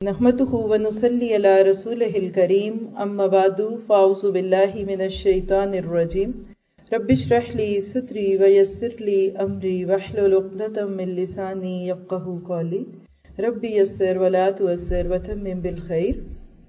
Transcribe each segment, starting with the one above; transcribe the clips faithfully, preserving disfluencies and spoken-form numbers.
نحمده ونصلي على رسوله الكريم اما بعد فاعوذ بالله من الشيطان الرجيم رب اشرح لي صدري ويسر لي امري واحلل عقدة من لساني يفقهوا قولي رب يسر ولا تعسر وتمم بالخير.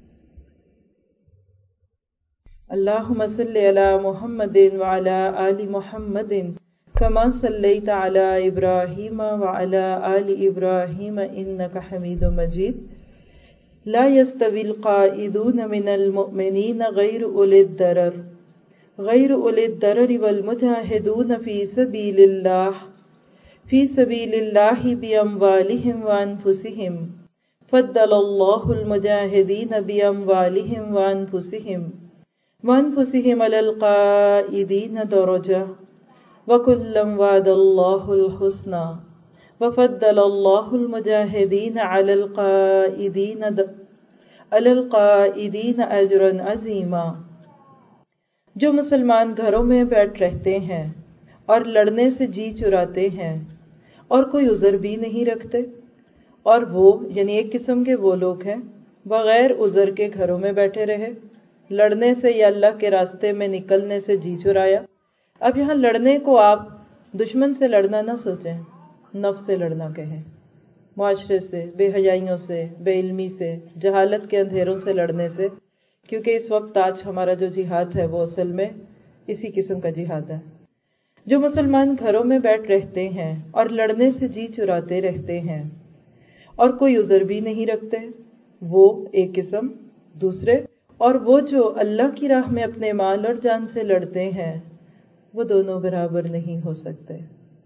اللهم صل على محمد وعلى آل محمد كما صليت على إبراهيم وعلى آل إبراهيم إنك حميد مجيد. لا يستوي القائدون من المؤمنين غير أولي الضرر غير أولي الضرر والمجاهدون في سبيل الله في سبيل الله بأموالهم وأنفسهم فضل الله المجاهدين بأموالهم وأنفسهم وأنفسهم على القائدين درجة وكلا وعد الله الحسنى وفضل الله المجاهدين على القائدين على القائدين اجرا عظیما. جو مسلمان گھروں میں بیٹھ رہتے ہیں اور لڑنے سے جی چراتے ہیں اور کوئی عذر بھی نہیں رکھتے، اور وہ یعنی ایک قسم کے وہ لوگ ہیں بغیر عذر کے گھروں میں بیٹھے رہے، لڑنے سے یا اللہ کے راستے میں نکلنے سے جی چرایا. اب یہاں لڑنے کو آپ دشمن سے لڑنا نہ سوچیں، نفس سے لڑنا کہیں، معاشرے سے، بے حیائیوں سے، بے علمی سے، جہالت کے اندھیروں سے لڑنے سے، کیونکہ اس وقت آج ہمارا جو جہاد ہے وہ اصل میں اسی قسم کا جہاد ہے. جو مسلمان گھروں میں بیٹھ رہتے ہیں اور لڑنے سے جی چراتے رہتے ہیں اور کوئی عذر بھی نہیں رکھتے، وہ ایک قسم. دوسرے، اور وہ جو اللہ کی راہ میں اپنے مال اور جان سے لڑتے ہیں، وہ دونوں برابر نہیں ہو سکتے.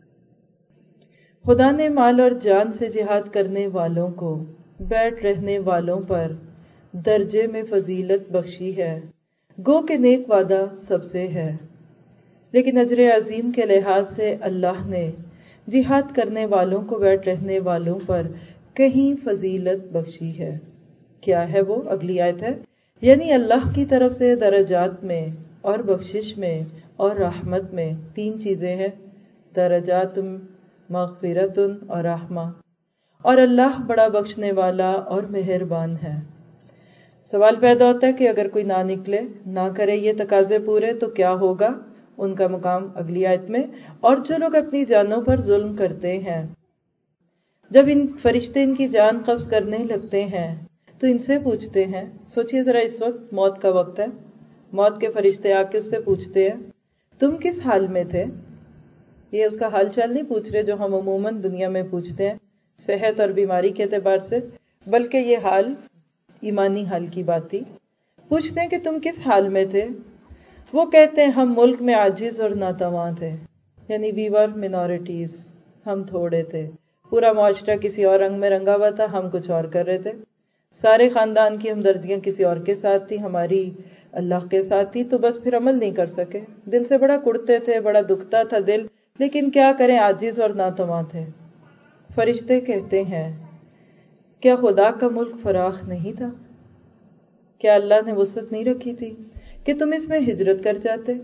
خدا نے مال اور جان سے جہاد کرنے والوں کو بیٹھ رہنے والوں پر درجے میں فضیلت بخشی ہے، گو کہ نیک وعدہ سب سے ہے، لیکن اجر عظیم کے لحاظ سے اللہ نے جہاد کرنے والوں کو بیٹھ رہنے والوں پر کہیں فضیلت بخشی ہے. کیا ہے وہ؟ اگلی آیت ہے، یعنی اللہ کی طرف سے درجات میں اور بخشش میں اور رحمت میں تین چیزیں ہیں، درجات، مغفرت اور رحمہ، اور اللہ بڑا بخشنے والا اور مہربان ہے. سوال پیدا ہوتا ہے کہ اگر کوئی نہ نکلے، نہ کرے یہ تقاضے پورے تو کیا ہوگا؟ ان کا مقام اگلی آیت میں. اور جو لوگ اپنی جانوں پر ظلم کرتے ہیں، جب ان فرشتے ان کی جان قبض کرنے لگتے ہیں تو ان سے پوچھتے ہیں، سوچئے ذرا اس وقت موت کا وقت ہے، موت کے فرشتے آ کے اس سے پوچھتے ہیں تم کس حال میں تھے؟ یہ اس کا حال چال نہیں پوچھ رہے جو ہم عموماً دنیا میں پوچھتے ہیں صحت اور بیماری کے اعتبار سے، بلکہ یہ حال ایمانی حال کی بات تھی. پوچھتے ہیں کہ تم کس حال میں تھے؟ وہ کہتے ہیں ہم ملک میں عاجز اور ناتواں تھے، یعنی وی ور مینورٹیز، ہم تھوڑے تھے، پورا معاشرہ کسی اور رنگ میں رنگا ہوا تھا، ہم کچھ اور کر رہے تھے، سارے خاندان کی ہمدردیاں کسی اور کے ساتھ تھی، ہماری اللہ کے ساتھ تھی، تو بس پھر عمل نہیں کر سکے، دل سے بڑا کڑتے تھے، بڑا دکھتا تھا دل، لیکن کیا کریں، عاجز اور ناتواں تھے. فرشتے کہتے ہیں کیا خدا کا ملک فراخ نہیں تھا؟ کیا اللہ نے وسعت نہیں رکھی تھی کہ تم اس میں ہجرت کر جاتے؟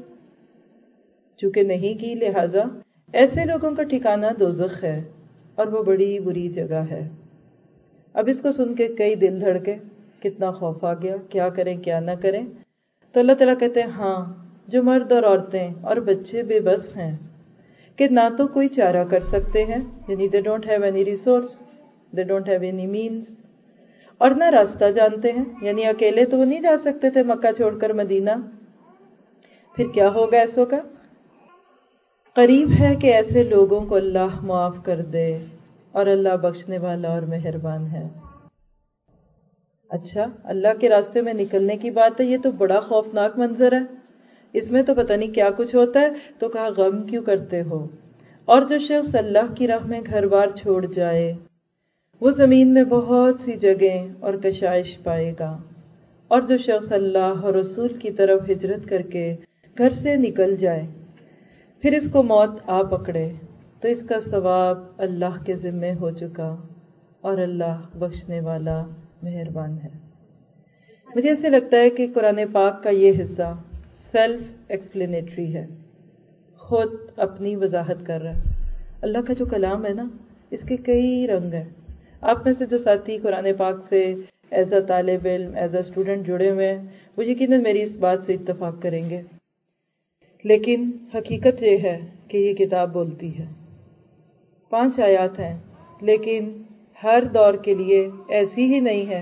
چونکہ نہیں کی، لہٰذا ایسے لوگوں کا ٹھکانہ دوزخ ہے اور وہ بڑی بری جگہ ہے. اب اس کو سن کے کئی دل دھڑکے، کتنا خوف آ گیا، کیا کریں کیا نہ کریں. تو اللہ تعالیٰ کہتے ہیں ہاں، جو مرد اور عورتیں اور بچے بے بس ہیں کہ نہ تو کوئی چارہ کر سکتے ہیں، یعنی they don't have any resource, they don't have any means، اور نہ راستہ جانتے ہیں، یعنی اکیلے تو وہ نہیں جا سکتے تھے مکہ چھوڑ کر مدینہ. پھر کیا ہوگا ایسوں کا؟ قریب ہے کہ ایسے لوگوں کو اللہ معاف کر دے، اور اللہ بخشنے والا اور مہربان ہے. اچھا، اللہ کے راستے میں نکلنے کی بات ہے، یہ تو بڑا خوفناک منظر ہے، اس میں تو پتہ نہیں کیا کچھ ہوتا ہے. تو کہا غم کیوں کرتے ہو؟ اور جو شخص اللہ کی راہ میں گھر بار چھوڑ جائے وہ زمین میں بہت سی جگہیں اور کشائش پائے گا، اور جو شخص اللہ اور رسول کی طرف ہجرت کر کے گھر سے نکل جائے پھر اس کو موت آ پکڑے تو اس کا ثواب اللہ کے ذمے ہو چکا، اور اللہ بخشنے والا مہربان ہے. مجھے ایسے لگتا ہے کہ قرآن پاک کا یہ حصہ سیلف ایکسپلینیٹری ہے، خود اپنی وضاحت کر رہا ہے. اللہ کا جو کلام ہے نا، اس کے کئی رنگ ہیں. آپ میں سے جو ساتھی قرآن پاک سے ایز اے طالب علم، ایز اے اسٹوڈنٹ جڑے ہوئے ہیں، وہ یقیناً میری اس بات سے اتفاق کریں گے. لیکن حقیقت یہ ہے کہ یہ کتاب بولتی ہے. پانچ آیات ہیں لیکن ہر دور کے لیے ایسی ہی نہیں ہے.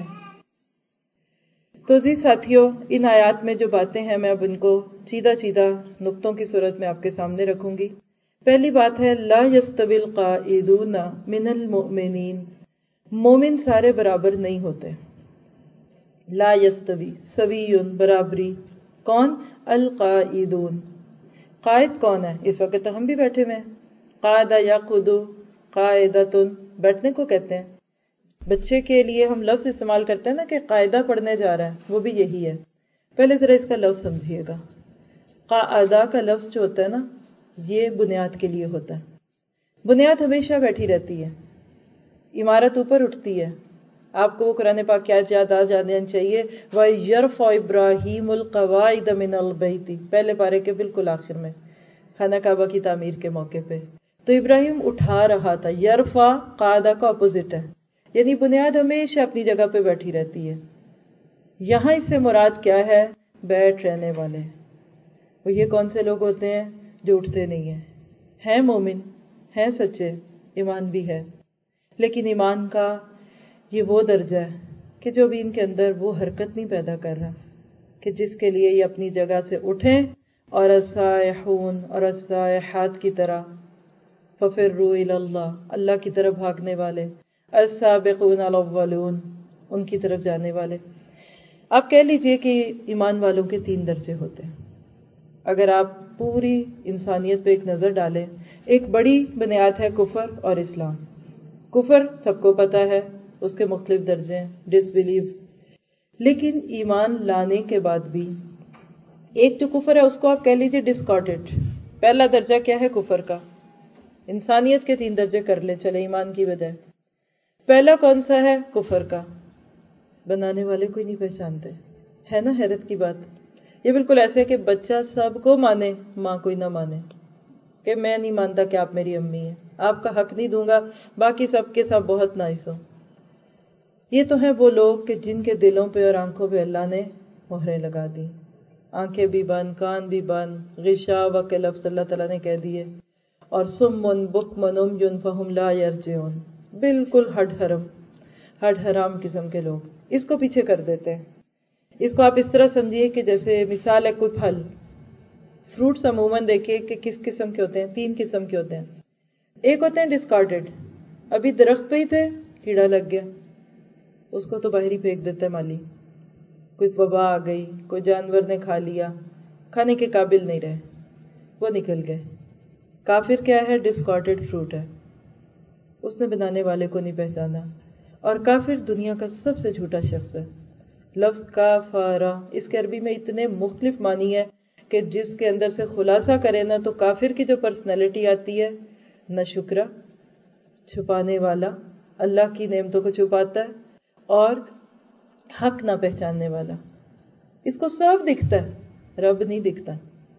تو عزیز ساتھیوں، ان آیات میں جو باتیں ہیں میں اب ان کو چیدہ چیدہ نقطوں کی صورت میں آپ کے سامنے رکھوں گی. پہلی بات ہے لا یستوی القاعدون من المؤمنین. مومن سارے برابر نہیں ہوتے. لا یستوی، سویون برابری. کون؟ القاعدون. قائد کون ہے؟ اس وقت تو ہم بھی بیٹھے ہوئے ہیں. قعد یقعد، قاعدۃ، بیٹھنے کو کہتے ہیں. بچے کے لیے ہم لفظ استعمال کرتے ہیں نا کہ قاعدہ پڑھنے جا رہا ہے، وہ بھی یہی ہے. پہلے ذرا اس کا لفظ سمجھیے گا. قعدہ کا لفظ جو ہوتا ہے نا، یہ بنیاد کے لیے ہوتا ہے. بنیاد ہمیشہ بیٹھی رہتی ہے، عمارت اوپر اٹھتی ہے. آپ کو وہ قرآن پاک کیا یاد آ جانا چاہیے، وَيَرْفَعُ إِبْرَاهِيمُ الْقَوَاعِدَ مِنَ الْبَيْتِ، پہلے پارے کے بالکل آخر میں، خانہ کعبہ کی تعمیر کے موقع پہ. تو ابراہیم اٹھا رہا تھا. یرفع قعدہ کا اپوزٹ ہے، یعنی بنیاد ہمیشہ اپنی جگہ پہ بیٹھی رہتی ہے. یہاں اس سے مراد کیا ہے؟ بیٹھ رہنے والے. وہ یہ کون سے لوگ ہوتے ہیں؟ جو اٹھتے نہیں ہیں. ہیں مومن، ہیں سچے، ایمان بھی ہے، لیکن ایمان کا یہ وہ درجہ ہے کہ جو بھی ان کے اندر وہ حرکت نہیں پیدا کر رہا کہ جس کے لیے یہ اپنی جگہ سے اٹھیں اور السائحون اور السائحات کی طرح، ففروا الی اللہ، اللہ کی طرف بھاگنے والے، السابقون الاولون، ان کی طرف جانے والے. آپ کہہ لیجئے کہ ایمان والوں کے تین درجے ہوتے ہیں. اگر آپ پوری انسانیت پہ ایک نظر ڈالیں، ایک بڑی بنیاد ہے کفر اور اسلام. کفر سب کو پتا ہے، اس کے مختلف درجے ہیں، ڈس بلیو. لیکن ایمان لانے کے بعد بھی ایک جو کفر ہے اس کو آپ کہہ لیجیے ڈسکارڈڈ. پہلا درجہ کیا ہے کفر کا؟ انسانیت کے تین درجے کر لیں چلے ایمان کی بجائے. پہلا کون سا ہے؟ کفر کا. بنانے والے کوئی نہیں پہچانتے. ہے نا حیرت کی بات؟ یہ بالکل ایسے ہے کہ بچہ سب کو مانے، ماں کوئی نہ مانے، کہ میں نہیں مانتا کہ آپ میری امی ہیں، آپ کا حق نہیں دوں گا، باقی سب کے سب بہت نائس ہو. یہ تو ہیں وہ لوگ کہ جن کے دلوں پہ اور آنکھوں پہ اللہ نے مہریں لگا دی. آنکھیں بھی بند، کان بھی بند، غشاوہ کے لفظ اللہ تعالیٰ نے کہہ دیے. اور سمن بکمن عمیٌ فہم لا یرجعون، بالکل ہڈ حرم، ہڈ حرام قسم کے لوگ اس کو پیچھے کر دیتے ہیں. اس کو آپ اس طرح سمجھیے کہ جیسے مثال ہے کوئی پھل. فروٹس عموماً دیکھیے کہ کس قسم کے ہوتے ہیں، تین قسم کے ہوتے ہیں. ایک ہوتے ہیں ڈسکارڈڈ، ابھی درخت پہ ہی تھے، کیڑا لگ گیا، اس کو تو باہر ہی پھینک دیتا ہے مالی. کوئی وبا آ گئی، کوئی جانور نے کھا لیا، کھانے کے قابل نہیں رہے، وہ نکل گئے. کافر کیا ہے؟ ڈسکارڈڈ فروٹ ہے، اس نے بنانے والے کو نہیں پہچانا. اور کافر دنیا کا سب سے جھوٹا شخص ہے. لفظ کافارہ اس کے عربی میں اتنے مختلف معنی ہے کہ جس کے اندر سے خلاصہ کرے نا تو کافر کی جو پرسنالٹی آتی ہے، نہ شکرہ، چھپانے والا، اللہ کی نعمتوں کو چھپاتا ہے، اور حق نہ پہچاننے والا. اس کو سب دکھتا ہے، رب نہیں دکھتا.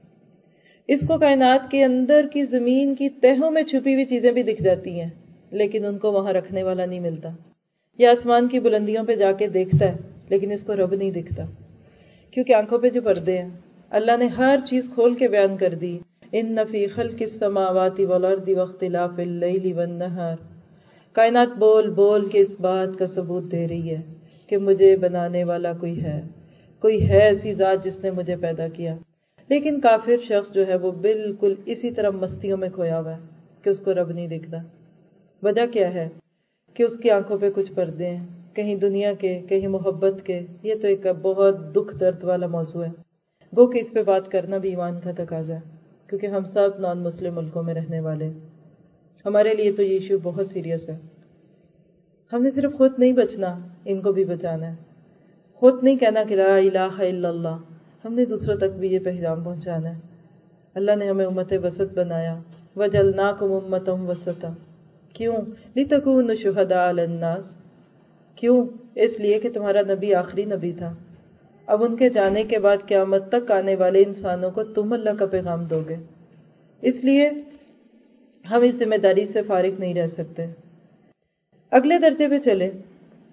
اس کو کائنات کے اندر کی زمین کی تہوں میں چھپی ہوئی چیزیں بھی دکھ جاتی ہیں، لیکن ان کو وہاں رکھنے والا نہیں ملتا. یہ آسمان کی بلندیوں پہ جا کے دیکھتا ہے، لیکن اس کو رب نہیں دکھتا، کیونکہ آنکھوں پہ جو پردے ہیں اللہ نے ہر چیز کھول کے بیان کر دی. ان فی خلق السماوات والارض واختلاف اللیل والنہار. کائنات بول بول کے اس بات کا ثبوت دے رہی ہے کہ مجھے بنانے والا کوئی ہے، کوئی ہے ایسی ذات جس نے مجھے پیدا کیا. لیکن کافر شخص جو ہے وہ بالکل اسی طرح مستیوں میں کھویا ہوا ہے کہ اس کو رب نہیں دکھتا. وجہ کیا ہے؟ کہ اس کی آنکھوں پہ کچھ پردے ہیں، کہیں دنیا کے، کہیں محبت کے. یہ تو ایک بہت دکھ درد والا موضوع ہے، گو کہ اس پہ بات کرنا بھی ایمان کا تقاضا ہے، کیونکہ ہم سب نان مسلم ملکوں میں رہنے والے، ہمارے لیے تو یہ ایشو بہت سیریس ہے. ہم نے صرف خود نہیں بچنا، ان کو بھی بچانا ہے. خود نہیں کہنا کہ لا الہ الا اللہ، ہم نے دوسروں تک بھی یہ پیغام پہنچانا ہے. اللہ نے ہمیں امت وسط بنایا، وجعلناکم امۃ وسطا. کیوں؟ لتکونوا شہداء علی الناس. کیوں؟ اس لیے کہ تمہارا نبی آخری نبی تھا. اب ان کے جانے کے بعد قیامت تک آنے والے انسانوں کو تم اللہ کا پیغام دو گے، اس لیے ہم اس ذمہ داری سے فارغ نہیں رہ سکتے. اگلے درجے پہ چلے.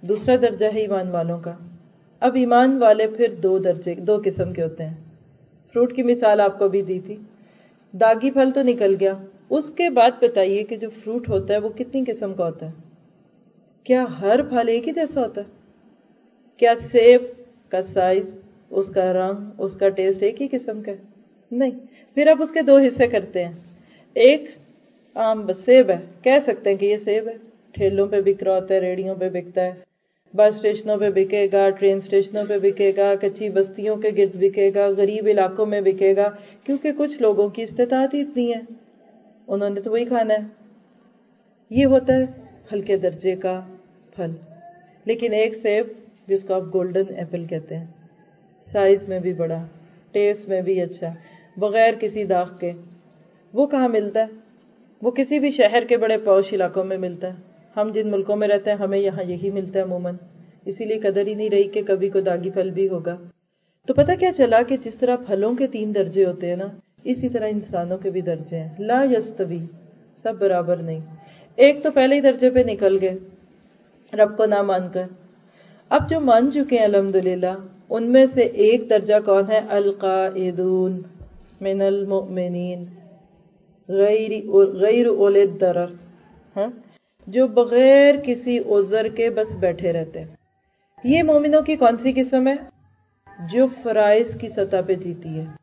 دوسرا درجہ ہے ایمان والوں کا. اب ایمان والے پھر دو درجے دو قسم کے ہوتے ہیں. فروٹ کی مثال آپ کو بھی دی تھی. داغی پھل تو نکل گیا. اس کے بعد بتائیے کہ جو فروٹ ہوتا ہے وہ کتنی قسم کا ہوتا ہے؟ کیا ہر پھل ایک ہی جیسا ہوتا ہے؟ کیا سیب کا سائز، اس کا رنگ، اس کا ٹیسٹ ایک ہی قسم کا ہے؟ نہیں. پھر آپ اس کے دو حصے کرتے ہیں. ایک عام سیب ہے، کہہ سکتے ہیں کہ یہ سیب ہے، ٹھیلوں پہ بک رہا ہوتا ہے، ریڑیوں پہ بکتا ہے، بس اسٹیشنوں پہ بکے گا، ٹرین اسٹیشنوں پہ بکے گا، کچی بستیوں کے گرد بکے گا، غریب علاقوں میں بکے گا، کیونکہ کچھ لوگوں کی استطاعت ہی اتنی ہے، انہوں نے تو وہی کھانا ہے. یہ ہوتا ہے ہلکے درجے کا پھل. لیکن ایک سیب جس کو آپ گولڈن ایپل کہتے ہیں، سائز میں بھی بڑا، ٹیسٹ میں بھی اچھا، بغیر کسی داغ کے، وہ کہاں ملتا ہے؟ وہ کسی بھی شہر کے بڑے پوش علاقوں میں ملتا ہے. ہم جن ملکوں میں رہتے ہیں ہمیں یہاں یہی ملتا ہے عموماً، اسی لیے قدر ہی نہیں رہی کہ کبھی کوئی داغی پھل بھی ہوگا. تو پتہ کیا چلا کہ جس طرح پھلوں کے تین درجے ہوتے ہیں نا، اسی طرح انسانوں کے بھی درجے ہیں. لا یستوی، سب برابر نہیں. ایک تو پہلے ہی درجے پہ نکل گئے رب کو نہ مان کر. اب جو مان چکے ہیں الحمدللہ، ان میں سے ایک درجہ کون ہے؟ القاعدون من المؤمنین غیر غیر اولی الضرر، ہاں، جو بغیر کسی عذر کے بس بیٹھے رہتے ہیں. یہ مومنوں کی کون سی قسم ہے؟ جو فرائض کی سطح پہ جیتی ہے.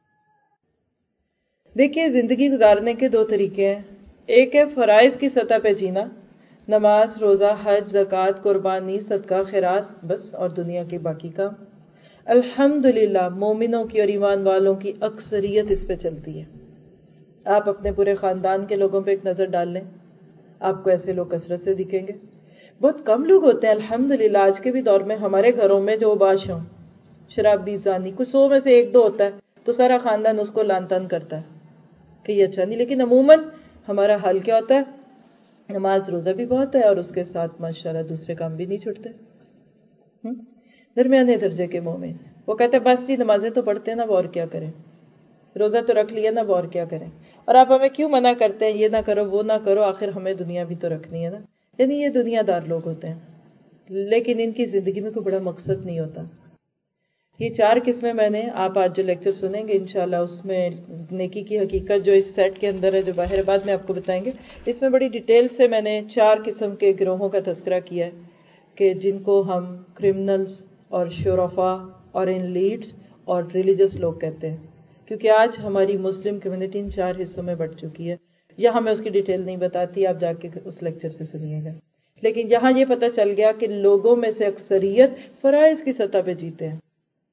دیکھیے زندگی گزارنے کے دو طریقے ہیں. ایک ہے فرائض کی سطح پہ جینا، نماز، روزہ، حج، زکوٰۃ، قربانی، صدقہ، خیرات، بس، اور دنیا کے باقی کام. الحمدللہ مومنوں کی اور ایمان والوں کی اکثریت اس پہ چلتی ہے. آپ اپنے پورے خاندان کے لوگوں پہ ایک نظر ڈال لیں، آپ کو ایسے لوگ کثرت سے دکھیں گے. بہت کم لوگ ہوتے ہیں الحمدللہ آج کے بھی دور میں ہمارے گھروں میں جو باش ہوں، شرابی، زانی، کچھ سو میں سے ایک دو ہوتا ہے تو سارا خاندان اس کو لان تان کرتا ہے کہ یہ اچھا نہیں. لیکن عموماً ہمارا حال کیا ہوتا ہے؟ نماز روزہ بھی بہت ہے اور اس کے ساتھ ماشاءاللہ دوسرے کام بھی نہیں چھوڑتے. درمیانے درجے کے مومن، وہ کہتے ہیں بس جی نمازیں تو پڑھتے ہیں نا، وہ اور کیا کریں، روزہ تو رکھ لیا نا، وہ اور کیا کریں، اور آپ ہمیں کیوں منع کرتے ہیں یہ نہ کرو وہ نہ کرو، آخر ہمیں دنیا بھی تو رکھنی ہے نا. یعنی یہ دنیا دار لوگ ہوتے ہیں، لیکن ان کی زندگی میں کوئی بڑا مقصد نہیں ہوتا. یہ چار قسمیں میں نے، آپ آج جو لیکچر سنیں گے انشاءاللہ اس میں نیکی کی حقیقت جو اس سیٹ کے اندر ہے، جو باہر بعد میں آپ کو بتائیں گے، اس میں بڑی ڈیٹیل سے میں نے چار قسم کے گروہوں کا تذکرہ کیا ہے کہ جن کو ہم کرمنلز اور شرفاء اور ان لیڈز اور ریلیجس لوگ کہتے ہیں. کیونکہ آج ہماری مسلم کمیونٹی ان چار حصوں میں بٹ چکی ہے. یہاں میں اس کی ڈیٹیل نہیں بتاتی، آپ جا کے اس لیکچر سے سنیے گا. لیکن یہاں یہ پتہ چل گیا کہ لوگوں میں سے اکثریت فرائض کی سطح پہ جیتے ہیں.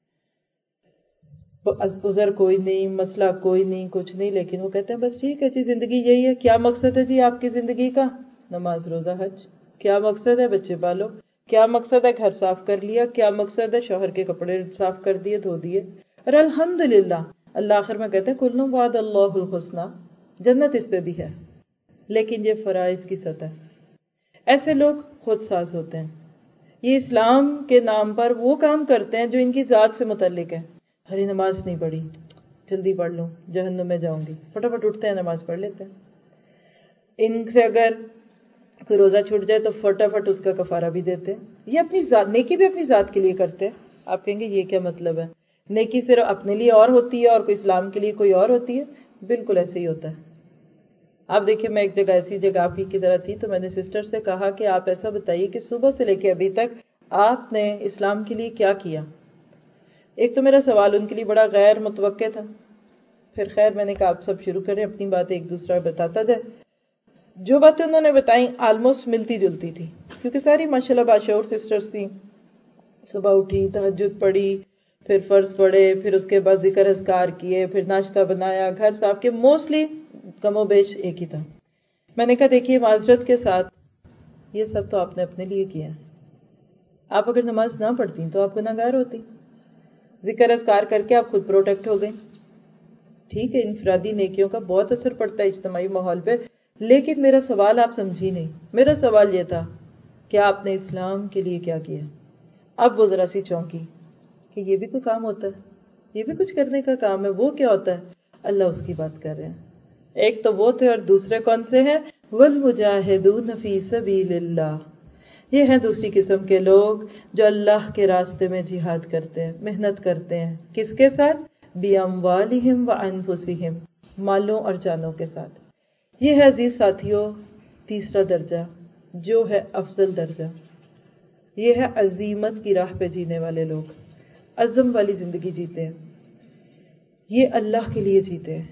عذر کوئی نہیں، مسئلہ کوئی نہیں، کچھ نہیں، لیکن وہ کہتے ہیں بس ٹھیک ہے جی زندگی یہی ہے. کیا مقصد ہے جی آپ کی زندگی کا؟ نماز، روزہ، حج. کیا مقصد ہے؟ بچے پالو. کیا مقصد ہے؟ گھر صاف کر لیا. کیا مقصد ہے؟ شوہر کے کپڑے صاف کر دیے، دھو دیے. اور الحمدللہ اللہ آخر میں کہتے ہیں کل وعد اللہ الحسنی، جنت اس پہ بھی ہے. لیکن یہ فرائض کی سطح. ایسے لوگ خود ساز ہوتے ہیں. یہ اسلام کے نام پر وہ کام کرتے ہیں جو ان کی ذات سے متعلق ہے. ہری نماز نہیں پڑھی، جلدی پڑھ لوں، جہنم میں جاؤں گی، فٹافٹ اٹھتے ہیں نماز پڑھ لیتے ہیں. ان سے اگر کوئی روزہ چھوٹ جائے تو فٹافٹ اس کا کفارہ بھی دیتے ہیں. یہ اپنی ذات، نیکی بھی اپنی ذات کے لیے کرتے ہیں. آپ کہیں گے یہ کیا مطلب ہے؟ نیکی صرف اپنے لیے اور ہوتی ہے اور کوئی اسلام کے لیے کوئی اور ہوتی ہے؟ بالکل ایسے ہی ہوتا ہے. آپ دیکھیں میں ایک جگہ ایسی جگہ آپ ہی کی طرح تھی تو میں نے سسٹر سے کہا کہ آپ ایسا بتائیے کہ صبح سے لے کے ابھی تک آپ نے اسلام کے لیے کیا کیا. ایک تو میرا سوال ان کے لیے بڑا غیر متوقع تھا. پھر خیر میں نے کہا آپ سب شروع کریں اپنی بات، ایک دوسرا بتاتا جائے. جو باتیں انہوں نے بتائیں آلموسٹ ملتی جلتی تھی کیونکہ ساری ماشاءاللہ باشعور سسٹرز تھیں. صبح اٹھی، تہجد پڑھی، پھر فرض پڑھے، پھر اس کے بعد ذکر اذکار کیے، پھر ناشتہ بنایا، گھر صاف کیے. موسٹلی کم و بیش ایک ہی تھا. میں نے کہا دیکھیے معذرت کے ساتھ یہ سب تو آپ نے اپنے لیے کیا. آپ اگر نماز نہ پڑھتی تو آپ گناہگار ہوتی. ذکر اذکار کر کے آپ خود پروٹیکٹ ہو گئیں. ٹھیک ہے انفرادی نیکیوں کا بہت اثر پڑتا ہے اجتماعی ماحول پہ، لیکن میرا سوال آپ سمجھی نہیں. میرا سوال یہ تھا کہ آپ نے اسلام کے لیے کیا کیا. اب وہ ذرا سی چونکی کہ یہ بھی کوئی کام ہوتا ہے، یہ بھی کچھ کرنے کا کام ہے. وہ کیا ہوتا ہے؟ اللہ اس کی بات کر رہے ہیں. ایک تو وہ تھے اور دوسرے کون سے ہیں؟ والمجاہدون فی سبیل اللہ. یہ ہیں دوسری قسم کے لوگ جو اللہ کے راستے میں جہاد کرتے ہیں، محنت کرتے ہیں. کس کے ساتھ؟ بِأَمْوَالِهِمْ وَأَنفُسِهِمْ، مالوں اور جانوں کے ساتھ. یہ ہے عزیز ساتھیوں تیسرا درجہ جو ہے افضل درجہ. یہ ہے عزیمت کی راہ پہ جینے والے لوگ، عزم والی زندگی جیتے ہیں. یہ اللہ کے لیے جیتے ہیں.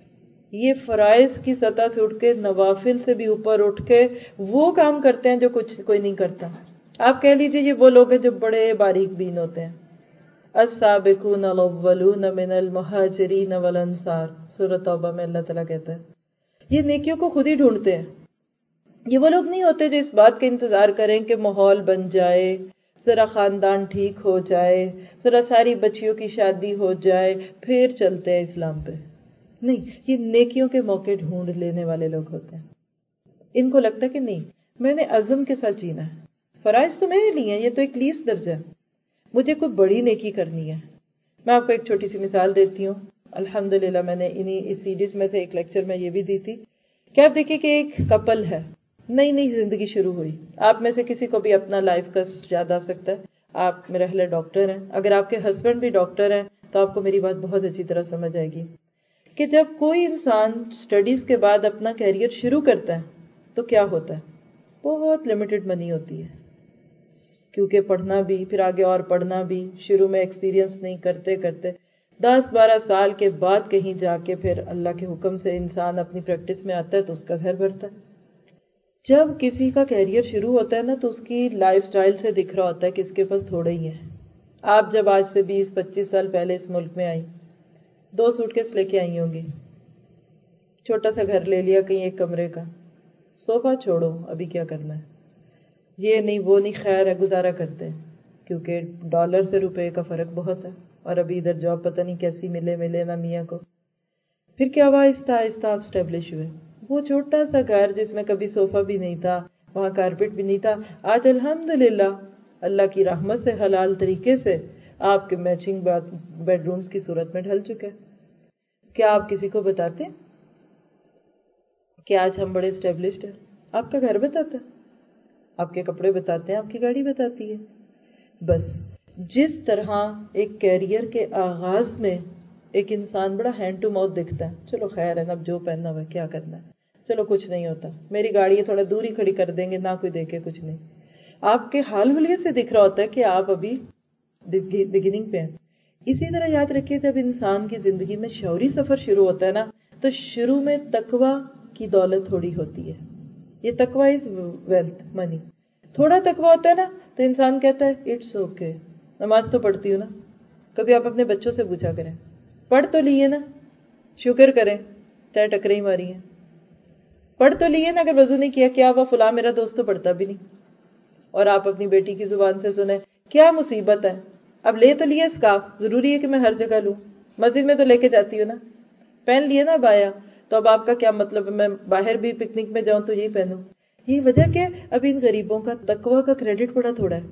یہ فرائض کی سطح سے اٹھ کے نوافل سے بھی اوپر اٹھ کے وہ کام کرتے ہیں جو کچھ کوئی نہیں کرتا. آپ کہہ لیجئے یہ وہ لوگ ہیں جو بڑے باریک بین ہوتے ہیں. السابقون الاولون من المہاجرین والانصار، سورۃ توبہ میں اللہ تعالیٰ کہتا ہے یہ نیکیوں کو خود ہی ڈھونڈتے ہیں. یہ وہ لوگ نہیں ہوتے جو اس بات کا انتظار کریں کہ ماحول بن جائے، ذرا خاندان ٹھیک ہو جائے، ذرا ساری بچیوں کی شادی ہو جائے پھر چلتے ہیں اسلام پہ. نہیں، یہ نیکیوں کے موقع ڈھونڈ لینے والے لوگ ہوتے ہیں. ان کو لگتا ہے کہ نہیں، میں نے عزم کے ساتھ جینا ہے. فرائض تو میرے لیے ہیں، یہ تو ایک لیس درجہ ہے، مجھے کوئی بڑی نیکی کرنی ہے. میں آپ کو ایک چھوٹی سی مثال دیتی ہوں. الحمدللہ میں نے انہی اس سیریز میں سے ایک لیکچر میں یہ بھی دی تھی کہ آپ دیکھیں کہ ایک کپل ہے، نئی نئی زندگی شروع ہوئی. آپ میں سے کسی کو بھی اپنا لائف کا یاد آ سکتا ہے. آپ میرے خیال ڈاکٹر ہیں، اگر آپ کے ہسبینڈ بھی ڈاکٹر ہیں تو آپ کو میری بات بہت اچھی طرح سمجھ آئے گی کہ جب کوئی انسان سٹڈیز کے بعد اپنا کیریئر شروع کرتا ہے تو کیا ہوتا ہے؟ بہت لمیٹڈ منی ہوتی ہے، کیونکہ پڑھنا بھی، پھر آگے اور پڑھنا بھی، شروع میں ایکسپیرینس نہیں کرتے کرتے دس بارہ سال کے بعد کہیں جا کے پھر اللہ کے حکم سے انسان اپنی پریکٹس میں آتا ہے تو اس کا گھر بھرتا ہے. جب کسی کا کیریئر شروع ہوتا ہے نا تو اس کی لائف سٹائل سے دکھ رہا ہوتا ہے کہ اس کے پاس تھوڑا ہی ہے. آپ جب آج سے بیس پچیس سال پہلے اس ملک میں آئی، دو سوٹ کیس لے کے آئی ہوں گی، چھوٹا سا گھر لے لیا کہیں ایک کمرے کا، صوفہ چھوڑو ابھی کیا کرنا ہے، یہ نہیں وہ نہیں، خیر ہے گزارا کرتے ہیں کیونکہ ڈالر سے روپے کا فرق بہت ہے، اور ابھی ادھر جاب پتہ نہیں کیسی ملے ملے نہ میاں کو. پھر کیا ہوا، آہستہ آہستہ آپ اسٹیبلش ہوئے. وہ چھوٹا سا گھر جس میں کبھی صوفہ بھی نہیں تھا، وہاں کارپیٹ بھی نہیں تھا، آج الحمدللہ اللہ کی رحمت سے حلال طریقے سے آپ کے میچنگ بیڈ رومز کی صورت میں ڈھل چکے. کیا آپ کسی کو بتاتے ہیں کہ آج ہم بڑے اسٹیبلشڈ ہیں؟ آپ کا گھر بتاتا ہے، آپ کے کپڑے بتاتے ہیں، آپ کی گاڑی بتاتی ہے. بس جس طرح ایک کیریئر کے آغاز میں ایک انسان بڑا ہینڈ ٹو ماؤتھ دکھتا ہے، چلو خیر ہے نا، اب جو پہننا ہوا کیا کرنا ہے، چلو کچھ نہیں ہوتا، میری گاڑی تھوڑا دور ہی کھڑی کر دیں گے، نہ کوئی دیکھے کچھ نہیں. آپ کے حال حلیے سے دکھ رہا ہوتا ہے کہ آپ ابھی بگننگ پہ ہیں. اسی طرح یاد رکھیے جب انسان کی زندگی میں شعوری سفر شروع ہوتا ہے نا تو شروع میں تقوی کی دولت تھوڑی ہوتی ہے. یہ تقوی از ویلتھ، منی. تھوڑا تقوی ہوتا ہے نا تو انسان کہتا ہے اٹس اوکے، نماز تو پڑھتی ہوں نا. کبھی آپ اپنے بچوں سے پوچھا کریں، پڑھ تو لیے نا، شکر کریں، چاہے ٹکرے ہی ماری ہیں. پڑھ تو لیے نا، اگر وضو نہیں کیا کیا ہوا، فلاں میرا دوست تو پڑھتا بھی نہیں. اور آپ اپنی بیٹی کی زبان سے سنیں کیا مصیبت ہے، اب لے تو لیے اسکارف، ضروری ہے کہ میں ہر جگہ لوں، مسجد میں تو لے کے جاتی ہوں نا، پہن لیے نا بایا، تو اب آپ کا کیا مطلب ہے میں باہر بھی پکنک میں جاؤں تو یہی پہنوں. یہ وجہ کہ اب ان غریبوں کا تقوی کا کریڈٹ بڑا تھوڑا ہے.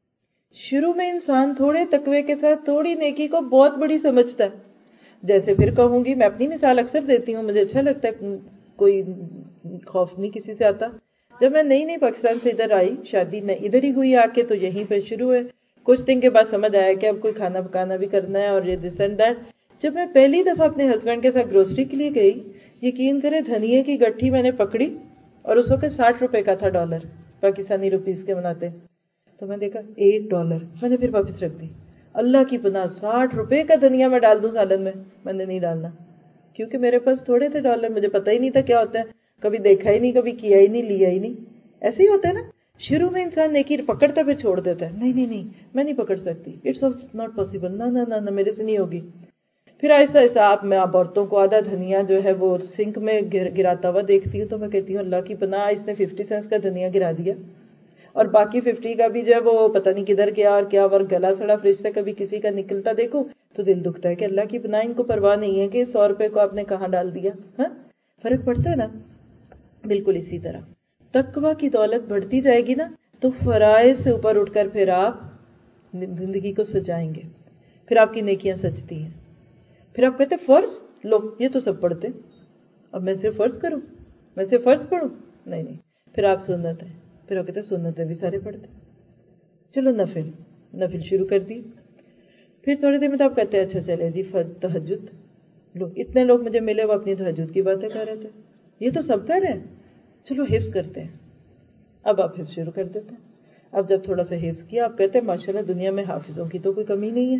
شروع میں انسان تھوڑے تقوی کے ساتھ تھوڑی نیکی کو بہت بڑی سمجھتا ہے. جیسے پھر کہوں گی، میں اپنی مثال اکثر دیتی ہوں، مجھے اچھا لگتا ہے، کوئی خوف نہیں کسی سے آتا. جب میں نئی نئی پاکستان سے ادھر آئی، شادی ادھر ہی ہوئی آ کے، تو یہیں پہ شروع ہے. کچھ دن کے بعد سمجھ آیا کہ اب کوئی کھانا پکانا بھی کرنا ہے اور یہ دس اینڈ دیٹ. جب میں پہلی دفعہ اپنے ہسبینڈ کے ساتھ گروسری کے لیے گئی، یقین کرے دھنیے کی گٹھی میں نے پکڑی، اور اس وقت ساٹھ روپے کا تھا ڈالر، پاکستانی روپیز کے بناتے. تو میں دیکھا ایک ڈالر، میں نے پھر واپس رکھ دی. اللہ کی پناہ ساٹھ روپے کا دھنیا میں ڈال دوں سالن میں، میں نے نہیں ڈالنا، کیونکہ میرے پاس تھوڑے تھے ڈالر، مجھے پتہ ہی نہیں تھا کیا ہوتا ہے، کبھی دیکھا ہی نہیں، کبھی کیا ہی نہیں، لیا ہی نہیں. ایسے ہی ہوتا ہے نا، شروع میں انسان نیکی پکڑتا پھر چھوڑ دیتا ہے، نہیں نہیں نہیں میں نہیں پکڑ سکتی، اٹس ناٹ پاسبل، نہ نہ نہ میرے سے نہیں ہوگی. پھر آہستہ آہستہ آپ میں آپ عورتوں کو آدھا دھنیا جو ہے وہ سنک میں گراتا ہوا دیکھتی ہوں تو میں کہتی ہوں اللہ کی پناہ، اس نے ففٹی سینس کا دھنیا گرا دیا، اور باقی ففٹی کا بھی جو ہے وہ پتہ نہیں کدھر گیا اور کیا، اور گلا سڑا فریج سے کبھی کسی کا نکلتا دیکھو تو دل دکھتا ہے کہ اللہ کی پناہ ان کو پرواہ نہیں ہے کہ سو روپے کو آپ نے کہاں ڈال دیا. ہاں فرق پڑتا ہے نا. بالکل اسی طرح تقوی کی دولت بڑھتی جائے گی نا تو فرائض سے اوپر اٹھ کر پھر آپ زندگی کو سجائیں گے، پھر آپ کی نیکیاں سجتی ہیں. پھر آپ کہتے فرض لو، یہ تو سب پڑھتے، اب میں صرف فرض کروں، میں صرف فرض پڑھوں، نہیں نہیں، پھر آپ سنت ہے. پھر وہ کہتے ہیں سنتیں بھی سارے پڑھتے، چلو نفل نفل شروع کر دی. پھر تھوڑی دیر میں تو آپ کہتے ہیں اچھا چلے جی تہجد، لوگ اتنے لوگ مجھے ملے وہ اپنی تہجد کی باتیں کر رہے تھے، یہ تو سب کر رہے ہیں، چلو حفظ کرتے ہیں. اب آپ حفظ شروع کر دیتے ہیں. اب جب تھوڑا سا حفظ کیا آپ کہتے ہیں ماشاءاللہ دنیا میں حافظوں کی تو کوئی کمی نہیں ہے.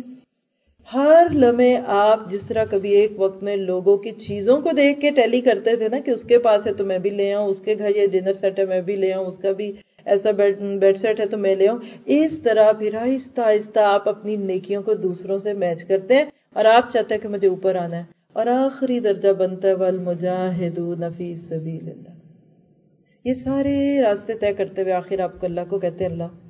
ہر لمحے آپ جس طرح کبھی ایک وقت میں لوگوں کی چیزوں کو دیکھ کے ٹیلی کرتے تھے نا کہ اس کے پاس ہے تو میں بھی لے آؤں، اس کے گھر یہ ڈنر سیٹ ہے میں بھی لے آؤں، اس کا بھی ایسا بیڈ بیڈ سیٹ ہے تو میں لے آؤں، اس طرح پھر آہستہ آہستہ آپ اپنی نیکیوں کو دوسروں سے میچ کرتے ہیں اور آپ چاہتے ہیں کہ مجھے اوپر آنا ہے. اور آخری درجہ بنتا ہے والمجاہدون فی سبیل اللہ. یہ سارے راستے طے کرتے ہوئے آخر آپ کو اللہ کو کہتے ہیں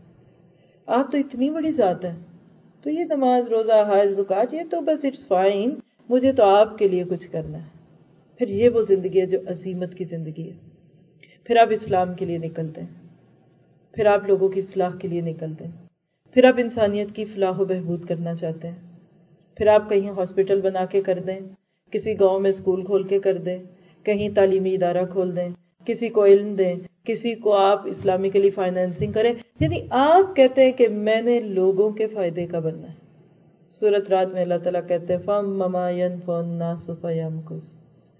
اللہ آپ تو اتنی بڑی ذات ہے، تو یہ نماز روزہ حج زکات یہ تو بس اٹس فائن، مجھے تو آپ کے لیے کچھ کرنا ہے. پھر یہ وہ زندگی ہے جو عزیمت کی زندگی ہے. پھر آپ اسلام کے لیے نکلتے ہیں، پھر آپ لوگوں کی اصلاح کے لیے نکلتے ہیں، پھر آپ انسانیت کی فلاح و بہبود کرنا چاہتے ہیں، پھر آپ کہیں ہاسپٹل بنا کے کر دیں، کسی گاؤں میں اسکول کھول کے کر دیں، کہیں تعلیمی ادارہ کھول دیں، کسی کو علم دیں، کسی کو آپ اسلامکلی فائنینسنگ کریں. یعنی آپ کہتے ہیں کہ میں نے لوگوں کے فائدے کا بننا ہے. سورۃ رات میں اللہ تعالیٰ کہتے ہیں فَأَمَّا يَنْفَعُ النَّاسُ فَيَمْكُثُ،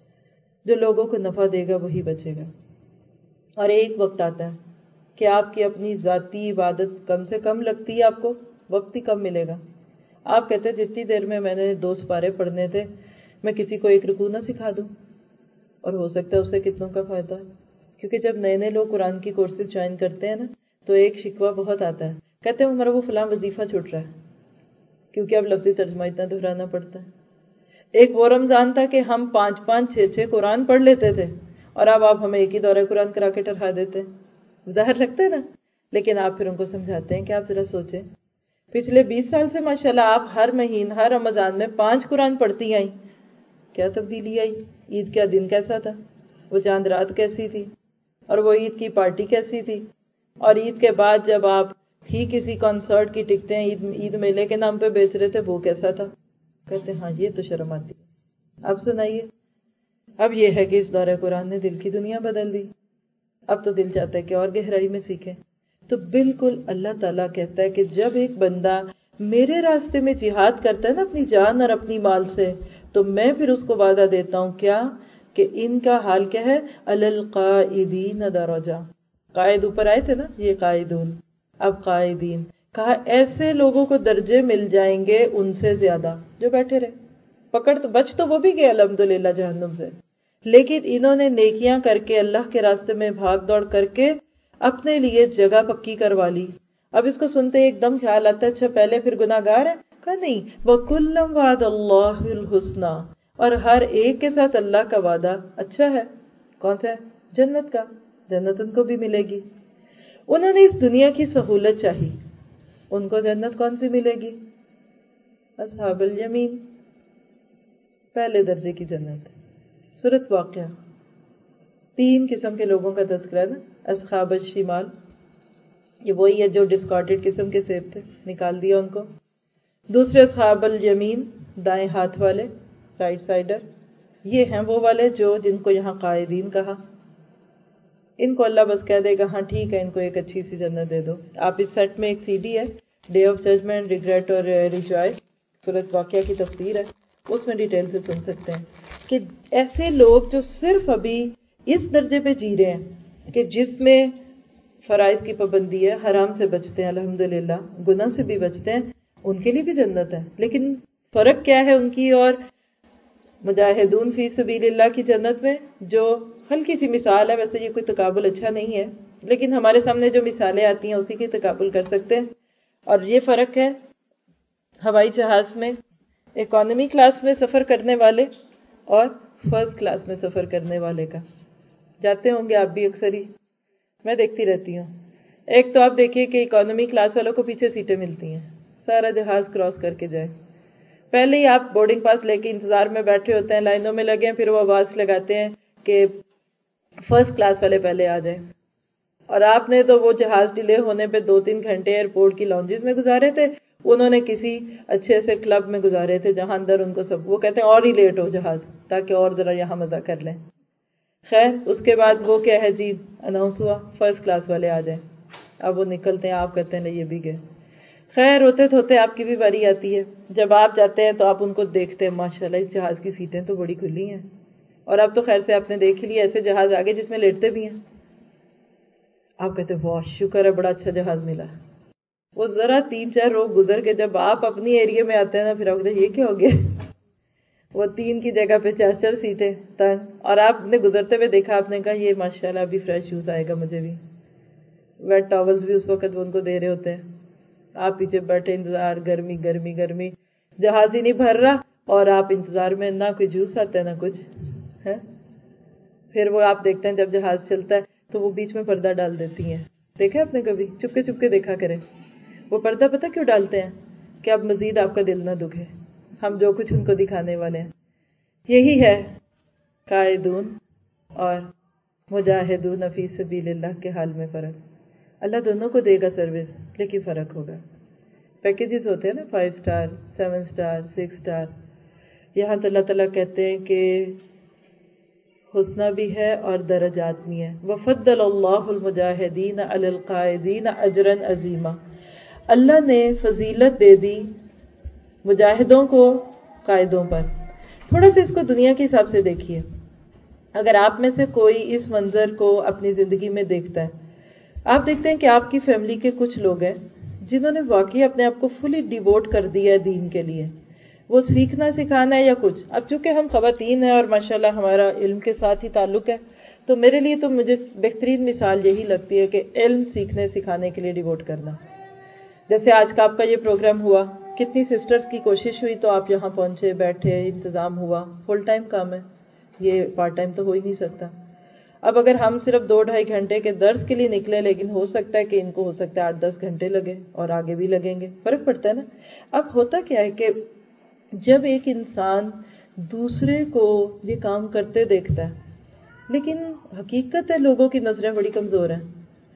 جو لوگوں کو نفع دے گا وہی بچے گا. اور ایک وقت آتا ہے کہ آپ کی اپنی ذاتی عبادت کم سے کم لگتی ہے، آپ کو وقت ہی کم ملے گا. آپ کہتے ہیں جتنی دیر میں میں نے دو سپارے پڑھنے تھے میں کسی کو ایک رکوع نہ سکھا دوں، اور ہو سکتا ہے اس سے کتنوں کا فائدہ ہے. کیونکہ جب نئے نئے لوگ قرآن کی کورسز جوائن کرتے ہیں نا تو ایک شکوہ بہت آتا ہے، کہتے ہیں ہمارا وہ فلاں وظیفہ چھوٹ رہا ہے، کیونکہ اب لفظی ترجمہ اتنا دہرانا پڑتا ہے. ایک وہ رمضان تھا کہ ہم پانچ پانچ چھ چھ قرآن پڑھ لیتے تھے اور اب آپ ہمیں ایک ہی دورہ قرآن کرا کے ٹرہا دیتے ہیں. ظاہر لگتا ہے نا، لیکن آپ پھر ان کو سمجھاتے ہیں کہ آپ ذرا سوچیں پچھلے بیس سال سے ماشاءاللہ آپ ہر مہینے ہر رمضان میں پانچ قرآن پڑھتی آئیں، کیا تبدیلی آئی؟ عید کا دن کیسا تھا، وہ چاند رات کیسی تھی، اور وہ عید کی پارٹی کیسی تھی، اور عید کے بعد جب آپ ہی کسی کنسرٹ کی ٹکٹیں عید عید میلے کے نام پہ بیچ رہے تھے وہ کیسا تھا. کہتے ہیں ہاں یہ تو شرم آتی. اب سنائیے، اب یہ ہے کہ اس دورہ قرآن نے دل کی دنیا بدل دی. اب تو دل چاہتا ہے کہ اور گہرائی میں سیکھیں. تو بالکل اللہ تعالیٰ کہتا ہے کہ جب ایک بندہ میرے راستے میں جہاد کرتا ہے نا اپنی جان اور اپنی مال سے، تو میں پھر اس کو وعدہ دیتا ہوں کیا کہ ان کا حال کیا ہے، علی القائدین درجہ. قائد اوپر آئے تھے نا، یہ قائدون، اب قائدین کہا ایسے لوگوں کو درجے مل جائیں گے ان سے زیادہ جو بیٹھے رہے. پکڑ تو بچ تو وہ بھی گئے الحمدللہ جہنم سے، لیکن انہوں نے نیکیاں کر کے اللہ کے راستے میں بھاگ دوڑ کر کے اپنے لیے جگہ پکی کروا لی. اب اس کو سنتے ایک دم خیال آتا ہے اچھا پہلے پھر گناہ گار ہے؟ کہا نہیں، وَكُلًّا وَعَدَ اللَّهُ الْحُسْنَى، اور ہر ایک کے ساتھ اللہ کا وعدہ اچھا ہے. کون سا ہے؟ جنت کا. جنت ان کو بھی ملے گی. انہوں نے اس دنیا کی سہولت چاہی، ان کو جنت کون سی ملے گی؟ اصحاب الیمین، پہلے درجے کی جنت. سورۃ واقعہ تین قسم کے لوگوں کا تذکرہ ہے نا. اصحاب الشمال، یہ وہی ہے جو ڈسکارڈڈ قسم کے سیب تھے، نکال دیا ان کو. دوسرے اصحاب الیمین، دائیں ہاتھ والے، رائٹ سائڈر، یہ ہیں وہ والے جو جن کو یہاں قائدین کہا. ان کو اللہ بس کہہ دے گا ہاں ٹھیک ہے ان کو ایک اچھی سی جنت دے دو. آپ اس سیٹ میں ایک سی ڈی ہے، ڈے آف ججمنٹ، ریگریٹ اور ریجوائس، سورۃ واقعہ کی تفسیر ہے، اس میں ڈیٹیل سے سن سکتے ہیں کہ ایسے لوگ جو صرف ابھی اس درجے پہ جی رہے ہیں کہ جس میں فرائض کی پابندی ہے، حرام سے بچتے ہیں، الحمدللہ گناہ سے بھی بچتے ہیں، ان کے لیے بھی جنت ہے. لیکن فرق کیا ہے ان کی اور مجاہدون فی سبیل اللہ کی جنت میں؟ جو ہلکی سی مثال ہے، ویسے یہ کوئی تقابل اچھا نہیں ہے، لیکن ہمارے سامنے جو مثالیں آتی ہیں اسی کی تقابل کر سکتے ہیں. اور یہ فرق ہے ہوائی جہاز میں اکانومی کلاس میں سفر کرنے والے اور فرسٹ کلاس میں سفر کرنے والے کا. جاتے ہوں گے آپ بھی اکثر ہی، میں دیکھتی رہتی ہوں. ایک تو آپ دیکھیے کہ اکانومی کلاس والوں کو پیچھے سیٹیں ملتی ہیں، سارا جہاز کراس کر کے جائے. پہلے ہی آپ بورڈنگ پاس لے کے انتظار میں بیٹھے ہوتے ہیں، لائنوں میں لگے ہیں، پھر وہ آواز لگاتے ہیں کہ فرسٹ کلاس والے پہلے آ جائیں. اور آپ نے تو وہ جہاز ڈیلے ہونے پہ دو تین گھنٹے ایئرپورٹ کی لاؤنجز میں گزارے تھے، انہوں نے کسی اچھے سے کلب میں گزارے تھے جہاں اندر ان کو سب وہ کہتے ہیں اور ہی لیٹ ہو جہاز تاکہ اور ذرا یہاں مزہ کر لیں. خیر اس کے بعد وہ کیا ہے جی، اناؤنس ہوا فرسٹ کلاس والے آ جائیں. اب وہ نکلتے ہیں، آپ کہتے ہیں نہیں یہ بھی گئے. خیر ہوتے ہوتے آپ کی بھی باری آتی ہے. جب آپ جاتے ہیں تو آپ ان کو دیکھتے ہیں، ماشاءاللہ اس جہاز کی سیٹیں تو بڑی کھلی ہیں. اور اب تو خیر سے آپ نے دیکھ ہی لیا ایسے جہاز آگے جس میں لیٹتے بھی ہیں. آپ کہتے ہیں واہ شکر ہے بڑا اچھا جہاز ملا. وہ ذرا تین چار روگ گزر کے جب آپ اپنی ایریا میں آتے ہیں نا، پھر آپ کہتے ہیں یہ کیا ہو گیا. وہ تین کی جگہ پہ چار چار سیٹیں تنگ. اور آپ نے گزرتے ہوئے دیکھا، آپ نے کہا یہ ماشاءاللہ ابھی فریش جوس آئے گا مجھے بھی. ویٹ ٹاولز بھی اس وقت وہ ان کو دے رہے ہوتے ہیں. آپ پیچھے بیٹھے انتظار، گرمی گرمی گرمی، جہاز ہی نہیں بھر رہا اور آپ انتظار میں، نہ کوئی جوس آتا ہے نہ کچھ ہے. پھر وہ آپ دیکھتے ہیں جب جہاز چلتا ہے تو وہ بیچ میں پردہ ڈال دیتی ہیں. دیکھا آپ نے کبھی؟ چپکے چپکے دیکھا کریں. وہ پردہ پتہ کیوں ڈالتے ہیں؟ کہ اب مزید آپ کا دل نہ دکھے، ہم جو کچھ ان کو دکھانے والے ہیں. یہی ہے قائدون اور مجاہدون فی سبیل اللہ کے حال میں فرق. اللہ دونوں کو دے گا سروس، لیکن فرق ہوگا. پیکیجز ہوتے ہیں نا، five star, seven star, six star. یہاں تو اللہ تعالیٰ کہتے ہیں کہ حسنہ بھی ہے اور درجات بھی ہیں. وفضل اللہ المجاہدین علی القائدین اجرا عظیما. اللہ نے فضیلت دے دی مجاہدوں کو قائدوں پر. تھوڑا سا اس کو دنیا کے حساب سے دیکھیے. اگر آپ میں سے کوئی اس منظر کو اپنی زندگی میں دیکھتا ہے، آپ دیکھتے ہیں کہ آپ کی فیملی کے کچھ لوگ ہیں جنہوں نے واقعی اپنے آپ کو فلی ڈیووٹ کر دیا ہے دین کے لیے. وہ سیکھنا سکھانا ہے یا کچھ. اب چونکہ ہم خواتین ہیں اور ماشاءاللہ ہمارا علم کے ساتھ ہی تعلق ہے، تو میرے لیے تو مجھے بہترین مثال یہی لگتی ہے کہ علم سیکھنے سکھانے کے لیے ڈیووٹ کرنا. جیسے آج کا آپ کا یہ پروگرام ہوا، کتنی سسٹرز کی کوشش ہوئی تو آپ یہاں پہنچے، بیٹھے، انتظام ہوا. فل ٹائم کام ہے یہ، پارٹ ٹائم تو ہو ہی نہیں سکتا. اب اگر ہم صرف دو ڈھائی گھنٹے کے درس کے لیے نکلے، لیکن ہو سکتا ہے کہ ان کو ہو سکتا ہے آٹھ دس گھنٹے لگے اور آگے بھی لگیں گے. فرق پڑتا ہے نا. اب ہوتا کیا ہے کہ جب ایک انسان دوسرے کو یہ کام کرتے دیکھتا ہے، لیکن حقیقت ہے لوگوں کی نظریں بڑی کمزور ہیں.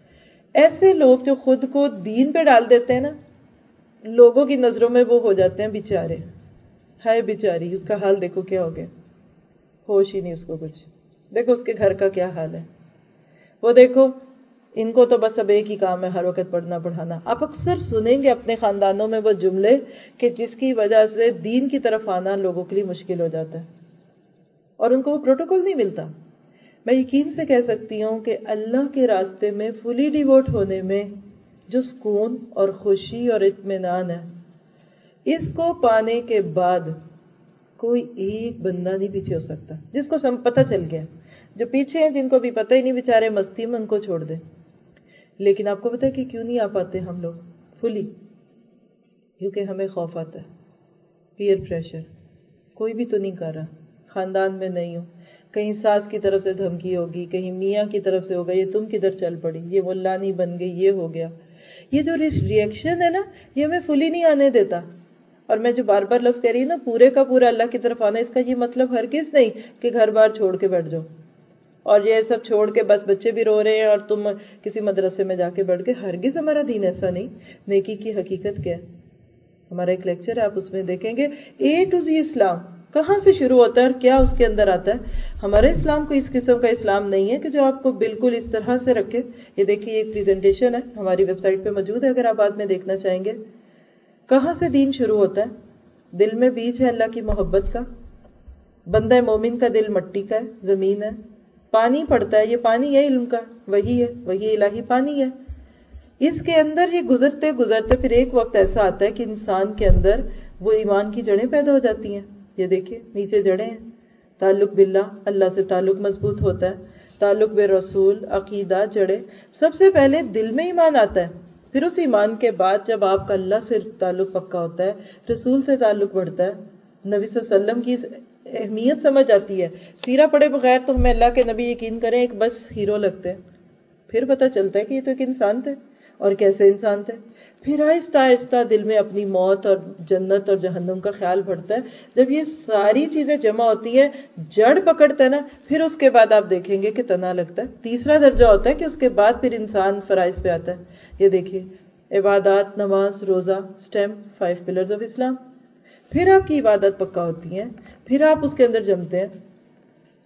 ایسے لوگ جو خود کو دین پہ ڈال دیتے ہیں نا، لوگوں کی نظروں میں وہ ہو جاتے ہیں بیچارے. ہائے بیچاری، اس کا حال دیکھو کیا ہو گیا، ہوش ہی نہیں اس کو کچھ. دیکھو اس کے گھر کا کیا حال ہے. وہ دیکھو ان کو تو بس اب ایک ہی کام ہے، ہر وقت پڑھنا پڑھانا. آپ اکثر سنیں گے اپنے خاندانوں میں وہ جملے کہ جس کی وجہ سے دین کی طرف آنا لوگوں کے لیے مشکل ہو جاتا ہے اور ان کو وہ پروٹوکول نہیں ملتا. میں یقین سے کہہ سکتی ہوں کہ اللہ کے راستے میں فلی ڈیووٹ ہونے میں جو سکون اور خوشی اور اطمینان ہے، اس کو پانے کے بعد کوئی ایک بندہ نہیں پیچھے ہو سکتا. جس کو سب پتہ چل گیا، جو پیچھے ہیں جن کو بھی پتہ ہی نہیں بیچارے مستی میں، ان کو چھوڑ دیں. لیکن آپ کو پتہ ہے کہ کیوں نہیں آ پاتے ہم لوگ فلی؟ کیونکہ ہمیں خوف آتا ہے، پیئر پریشر. کوئی بھی تو نہیں کر رہا، خاندان میں نہیں ہو، کہیں ساس کی طرف سے دھمکی ہوگی، کہیں میاں کی طرف سے ہوگا یہ تم کدھر چل پڑی، یہ ملانی بن گئی، یہ ہو گیا. یہ جو ریئیکشن ہے نا، یہ ہمیں فلی نہیں آنے دیتا. اور میں جو بار بار لفظ کہہ رہی ہوں نا، پورے کا پورا اللہ کی طرف آنا، اس کا یہ مطلب ہرگز نہیں کہ گھر بار چھوڑ کے بیٹھ جاؤ اور یہ سب چھوڑ کے بس بچے بھی رو رہے ہیں اور تم کسی مدرسے میں جا کے بیٹھ گئے. ہرگز ہمارا دین ایسا نہیں. نیکی کی حقیقت کیا ہے؟ ہمارا ایک لیکچر ہے، آپ اس میں دیکھیں گے اے ٹو زی اسلام کہاں سے شروع ہوتا ہے اور کیا اس کے اندر آتا ہے. ہمارا اسلام کو اس قسم کا اسلام نہیں ہے کہ جو آپ کو بالکل اس طرح سے رکھے. یہ دیکھیے ایک پریزنٹیشن ہے، ہماری ویب سائٹ پہ موجود ہے اگر آپ بعد میں دیکھنا چاہیں گے. کہاں سے دین شروع ہوتا ہے؟ دل میں بیج ہے اللہ کی محبت کا. بندہ مومن کا دل مٹی کا ہے، زمین ہے. پانی پڑتا ہے، یہ پانی ہے علم کا، وہی ہے، وہی الہی پانی ہے. اس کے اندر یہ گزرتے گزرتے پھر ایک وقت ایسا آتا ہے کہ انسان کے اندر وہ ایمان کی جڑیں پیدا ہو جاتی ہیں. یہ دیکھیے نیچے جڑیں ہیں، تعلق باللہ، اللہ سے تعلق مضبوط ہوتا ہے. تعلق بے رسول، عقیدہ، جڑیں. سب سے پہلے دل میں ایمان آتا ہے، پھر اس ایمان کے بعد جب آپ کا اللہ سے تعلق پکا ہوتا ہے، رسول سے تعلق بڑھتا ہے، نبی صلی اللہ علیہ وسلم کی اہمیت سمجھ آتی ہے. سیرہ پڑھے بغیر تو ہمیں اللہ کے نبی یقین کریں ایک بس ہیرو لگتے ہیں. پھر پتہ چلتا ہے کہ یہ تو ایک انسان تھے اور کیسے انسان تھے. پھر آہستہ آہستہ دل میں اپنی موت اور جنت اور جہنم کا خیال بڑھتا ہے. جب یہ ساری چیزیں جمع ہوتی ہیں، جڑ پکڑتا ہے نا، پھر اس کے بعد آپ دیکھیں گے کہ تنا لگتا ہے. تیسرا درجہ ہوتا ہے کہ اس کے بعد پھر انسان فرائض پہ آتا ہے. یہ دیکھیے عبادات، نماز، روزہ، سٹیم، فائیو پلرز آف اسلام. پھر آپ کی عبادت پکا ہوتی ہیں، پھر آپ اس کے اندر جمتے ہیں.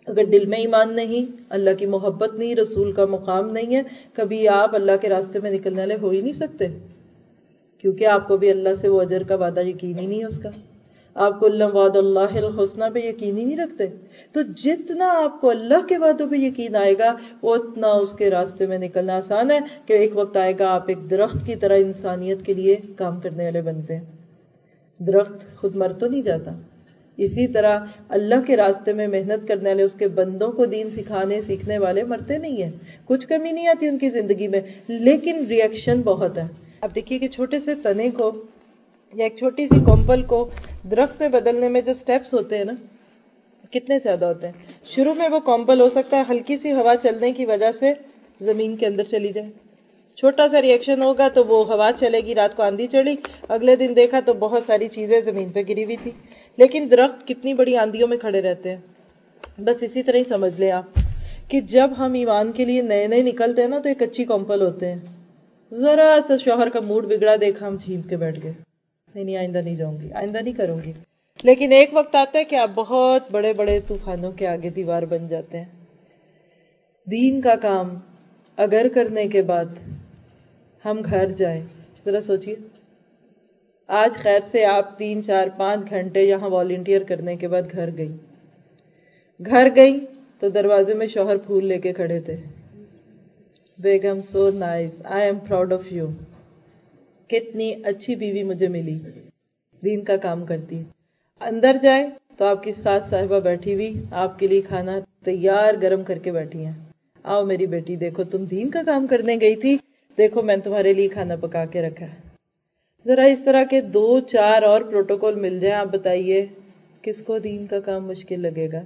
اگر دل میں ایمان نہیں، اللہ کی محبت نہیں، رسول کا مقام نہیں ہے، کبھی آپ اللہ کے راستے میں نکلنے والے ہو ہی نہیں سکتے، کیونکہ آپ کو بھی اللہ سے وہ اجر کا وعدہ یقین ہی نہیں ہے اس کا، آپ کو اللہ وعد اللہ الحسنہ پہ یقین ہی نہیں رکھتے. تو جتنا آپ کو اللہ کے وعدوں پہ یقین آئے گا اتنا اس کے راستے میں نکلنا آسان ہے، کہ ایک وقت آئے گا آپ ایک درخت کی طرح انسانیت کے لیے کام کرنے والے بنتے ہیں. درخت خود مر تو نہیں جاتا، اسی طرح اللہ کے راستے میں محنت کرنے والے اس کے بندوں کو دین سکھانے سیکھنے والے مرتے نہیں ہیں. کچھ کمی نہیں آتی ان کی زندگی میں، لیکن ریئیکشن بہت ہے. اب دیکھیے کہ چھوٹے سے تنے کو یا ایک چھوٹی سی کمپل کو درخت میں بدلنے میں جو سٹیپس ہوتے ہیں نا کتنے زیادہ ہوتے ہیں. شروع میں وہ کمپل ہو سکتا ہے ہلکی سی ہوا چلنے کی وجہ سے زمین کے اندر چلی جائے، چھوٹا سا ریئیکشن ہوگا تو وہ ہوا چلے گی، رات کو آندھی چڑھی، اگلے دن دیکھا تو بہت ساری چیزیں زمین پہ گری ہوئی تھی. لیکن درخت کتنی بڑی آندھیوں میں کھڑے رہتے ہیں. بس اسی طرح ہی سمجھ لیں آپ کہ جب ہم ایمان کے لیے نئے نئے نکلتے ہیں نا تو ایک اچھی کمپل ہوتے ہیں. ذرا سا شوہر کا موڈ بگڑا، دیکھا ہم جھیم کے بیٹھ گئے، نہیں نہیں آئندہ نہیں جاؤں گی، آئندہ نہیں کروں گی. لیکن ایک وقت آتا ہے کہ آپ بہت بڑے بڑے طوفانوں کے آگے دیوار بن جاتے ہیں. دین کا کام اگر کرنے کے بعد ہم گھر جائیں، ذرا سوچئے آج خیر سے آپ تین چار پانچ گھنٹے یہاں والنٹیئر کرنے کے بعد گھر گئی گھر گئی تو دروازے میں شوہر پھول لے کے کھڑے تھے، بیگم so nice, I am proud of you, کتنی اچھی بیوی مجھے ملی، دین کا کام کرتی ہے. اندر جائے تو آپ کی ساس صاحبہ بیٹھی ہوئی آپ کے لیے کھانا تیار گرم کر کے بیٹھی ہیں، آؤ میری بیٹی دیکھو تم دین کا کام کرنے گئی تھی، دیکھو میں نے تمہارے لیے کھانا پکا کے رکھا ہے. ذرا اس طرح کے دو چار اور پروٹوکول مل جائیں، آپ بتائیے کس کو دین کا کام مشکل لگے گا.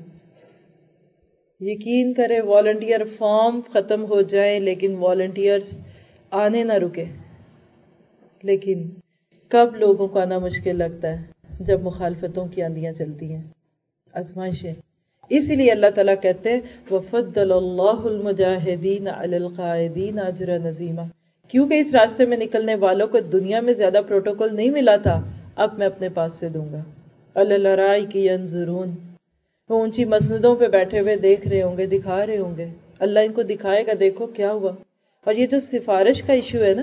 یقین کرے والنٹیئر فارم ختم ہو جائیں لیکن والنٹیئرز آنے نہ رکے. لیکن کب لوگوں کو آنا مشکل لگتا ہے؟ جب مخالفتوں کی آندیاں چلتی ہیں، آزمائشیں. اسی لیے اللہ تعالیٰ کہتے ہیں وَفَضَّلَ اللَّهُ الْمُجَاهِدِينَ عَلَى الْقَاعِدِينَ أَجْرًا عَظِيمًا. کیونکہ اس راستے میں نکلنے والوں کو دنیا میں زیادہ پروٹوکول نہیں ملا تھا، اب میں اپنے پاس سے دوں گا. عَلَى الْأَرَائِكِ يَنظُرُونَ، وہ اونچی مسندوں پہ بیٹھے ہوئے دیکھ رہے ہوں گے، دکھا رہے ہوں گے. اللہ ان کو دکھائے گا دیکھو کیا ہوا. اور یہ جو سفارش کا ایشو ہے نا،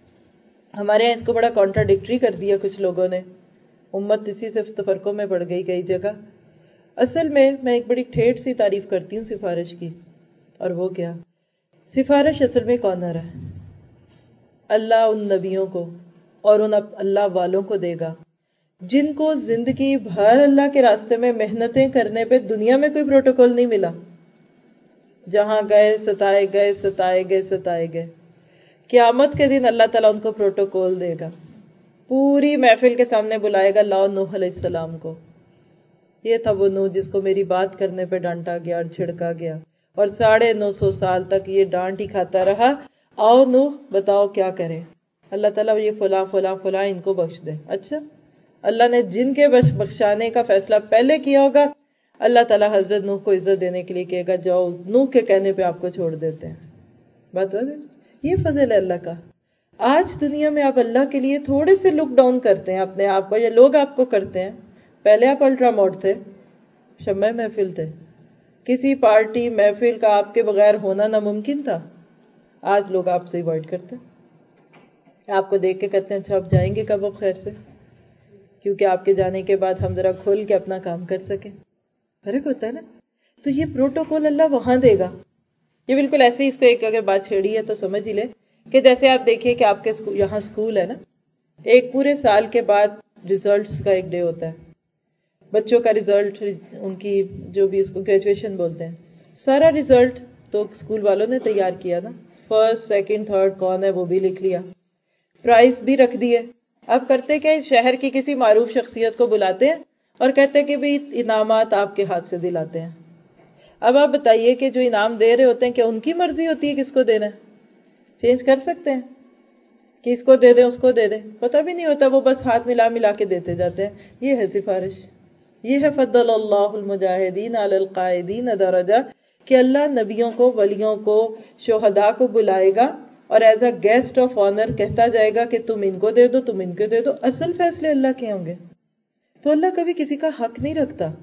ہمارے یہاں اس کو بڑا کانٹراڈکٹری کر دیا کچھ لوگوں نے، امت اسی سے تفرقوں میں پڑ گئی کئی جگہ. اصل میں میں ایک بڑی ٹھیٹ سی تعریف کرتی ہوں سفارش کی، اور وہ کیا، سفارش اصل میں کون آ رہا ہے؟ اللہ ان نبیوں کو اور ان اللہ والوں کو دے گا جن کو زندگی بھر اللہ کے راستے میں محنتیں کرنے پہ دنیا میں کوئی پروٹوکول نہیں ملا، جہاں گئے ستائے گئے ستائے گئے ستائے گئے. قیامت کے دن اللہ تعالیٰ ان کو پروٹوکول دے گا، پوری محفل کے سامنے بلائے گا لاؤ نوح علیہ السلام کو. یہ تھا وہ نوح جس کو میری بات کرنے پہ ڈانٹا گیا اور چھڑکا گیا، اور ساڑھے نو سو سال تک یہ ڈانٹ ہی کھاتا رہا. آؤ نوح بتاؤ کیا کرے. اللہ تعالیٰ یہ فلاں فلاں فلاں ان کو بخش دے. اچھا، اللہ نے جن کے بخشانے کا فیصلہ پہلے کیا ہوگا اللہ تعالیٰ حضرت نوح کو عزت دینے کے لیے کہے گا جاؤ نوح کے کہنے پہ آپ کو چھوڑ دیتے ہیں. بات ہے، یہ فضل ہے اللہ کا. آج دنیا میں آپ اللہ کے لیے تھوڑے سے لک ڈاؤن کرتے ہیں اپنے آپ کو، یا لوگ آپ کو کرتے ہیں. پہلے آپ الٹرا موڈ تھے، شمع محفل تھے، کسی پارٹی محفل کا آپ کے بغیر ہونا ناممکن تھا. آج لوگ آپ سے ایوائڈ کرتے ہیں، آپ کو دیکھ کے کہتے ہیں اچھا آپ جائیں گے کب اب خیر سے، کیونکہ آپ کے جانے کے بعد ہم ذرا کھل کے اپنا کام کر سکیں. فرق ہوتا ہے نا. تو یہ پروٹوکول اللہ وہاں دے گا. یہ بالکل ایسے ہی اس کو ایک اگر بات چھیڑی ہے تو سمجھ ہی لے کہ جیسے آپ دیکھیے کہ آپ کے یہاں اسکول ہے نا، ایک پورے سال کے بعد ریزلٹس کا ایک ڈے ہوتا ہے، بچوں کا ریزلٹ، ان کی جو بھی اس کو گریجویشن بولتے ہیں. سارا ریزلٹ تو اسکول والوں نے تیار کیا نا، فرسٹ سیکنڈ تھرڈ کون ہے وہ بھی لکھ لیا، پرائز بھی رکھ دیے. اب کرتے کہ شہر کی کسی معروف شخصیت کو بلاتے ہیں اور کہتے ہیں کہ بھی انعامات آپ کے ہاتھ سے دلاتے ہیں. اب آپ بتائیے کہ جو انعام دے رہے ہوتے ہیں کیا ان کی مرضی ہوتی ہے کس کو دینا ہے؟ چینج کر سکتے ہیں کہ اس کو دے دیں اس کو دے دیں؟ پتہ بھی نہیں ہوتا، وہ بس ہاتھ ملا ملا کے دیتے جاتے ہیں. یہ ہے سفارش، یہ ہے فضل اللہ المجاہدین علی القاعدین درجہ، کہ اللہ نبیوں کو، ولیوں کو، شہداء کو بلائے گا اور as a guest of honour کہتا جائے گا کہ تم ان کو دے دو تم ان کو دے دو. اصل فیصلے اللہ کے ہوں گے. تو اللہ کبھی کسی کا حق نہیں رکھتا.